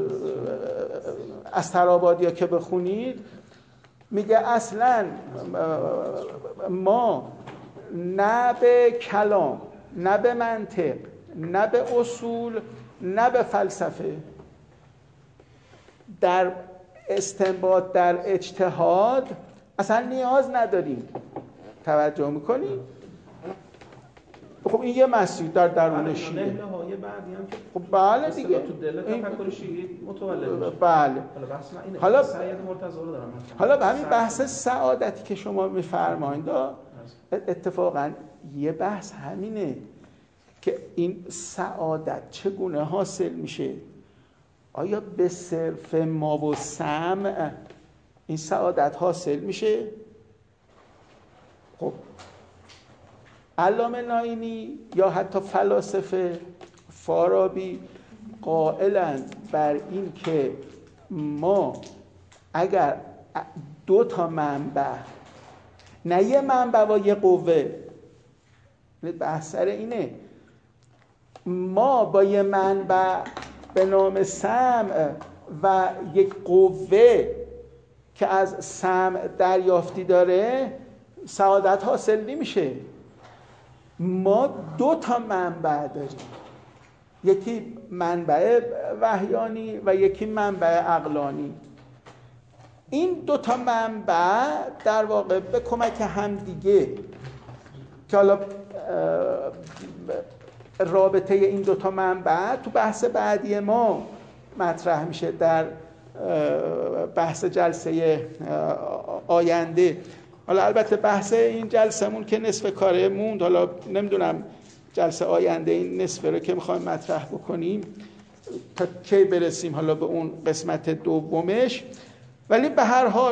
از طرابادیا که بخونید میگه اصلا ما نه به کلام، نه به منطق، نه به اصول، نه به فلسفه در استنباط در اجتهاد اصلا نیاز نداریم. توجه میکنی؟ خب این یه مسیر در درون شیعه. نهله های بعدی هم که خب بله دیگه تو دل تفکر شیعه متولد میشه. بله. حالا بحث من اینه. حالا سید مرتضی رو دارم. حالا به همین بحث سعادتی که شما میفرمایید اتفاقا یه بحث همینه که این سعادت چگونه حاصل میشه؟ آیا به صرف ما و سمع این سعادت حاصل میشه؟ خب علامه ناینی یا حتی فلاسفه فارابی قائلند بر این که ما اگر دو تا منبع، نه یه منبع و یه قوه، بحث سر اینه، ما با یه منبع به نام سمع و یک قوه که از سمع دریافتی داره سعادت حاصل نمیشه. ما دو تا منبع داریم، یکی منبع وحیانی و یکی منبع عقلانی. این دو تا منبع در واقع به کمک همدیگه که حالا رابطه این دو تا منبع تو بحث بعدی ما مطرح میشه در بحث جلسه آینده. حالا البته بحث این جلسه‌مون که نصف کاره موند، حالا نمیدونم جلسه آینده این نصف رو که میخوایم مطرح بکنیم تا کی برسیم حالا به اون قسمت دومش. ولی به هر حال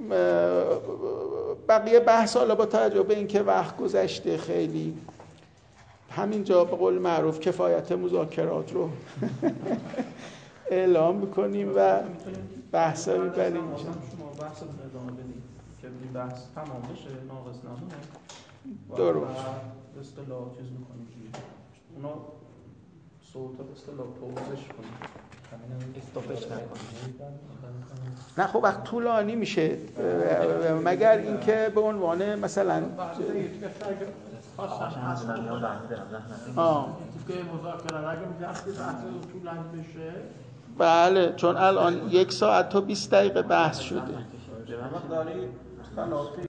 بقیه بحث حالا با توجه به اینکه وقت گذشته خیلی همینجا به قول معروف کفایت مذاکرات رو اعلام میکنیم و بحث رو میبریم. شما بحث رو ادامه بدید که این بحث تمام بشه، ناقص نمونه. درست. و اصطلاح چیز میکنیم که اونا صوت به اصطلاح پوزش کنیم، استاپش نکنیم. نه خب وقت طولانی میشه مگر اینکه به عنوان مثلا خواستم حسن آه دیگه مذاکره اگه می‌رفتی بحث طولانی بشه. بله چون الان یک ساعت و بیست دقیقه بحث شده.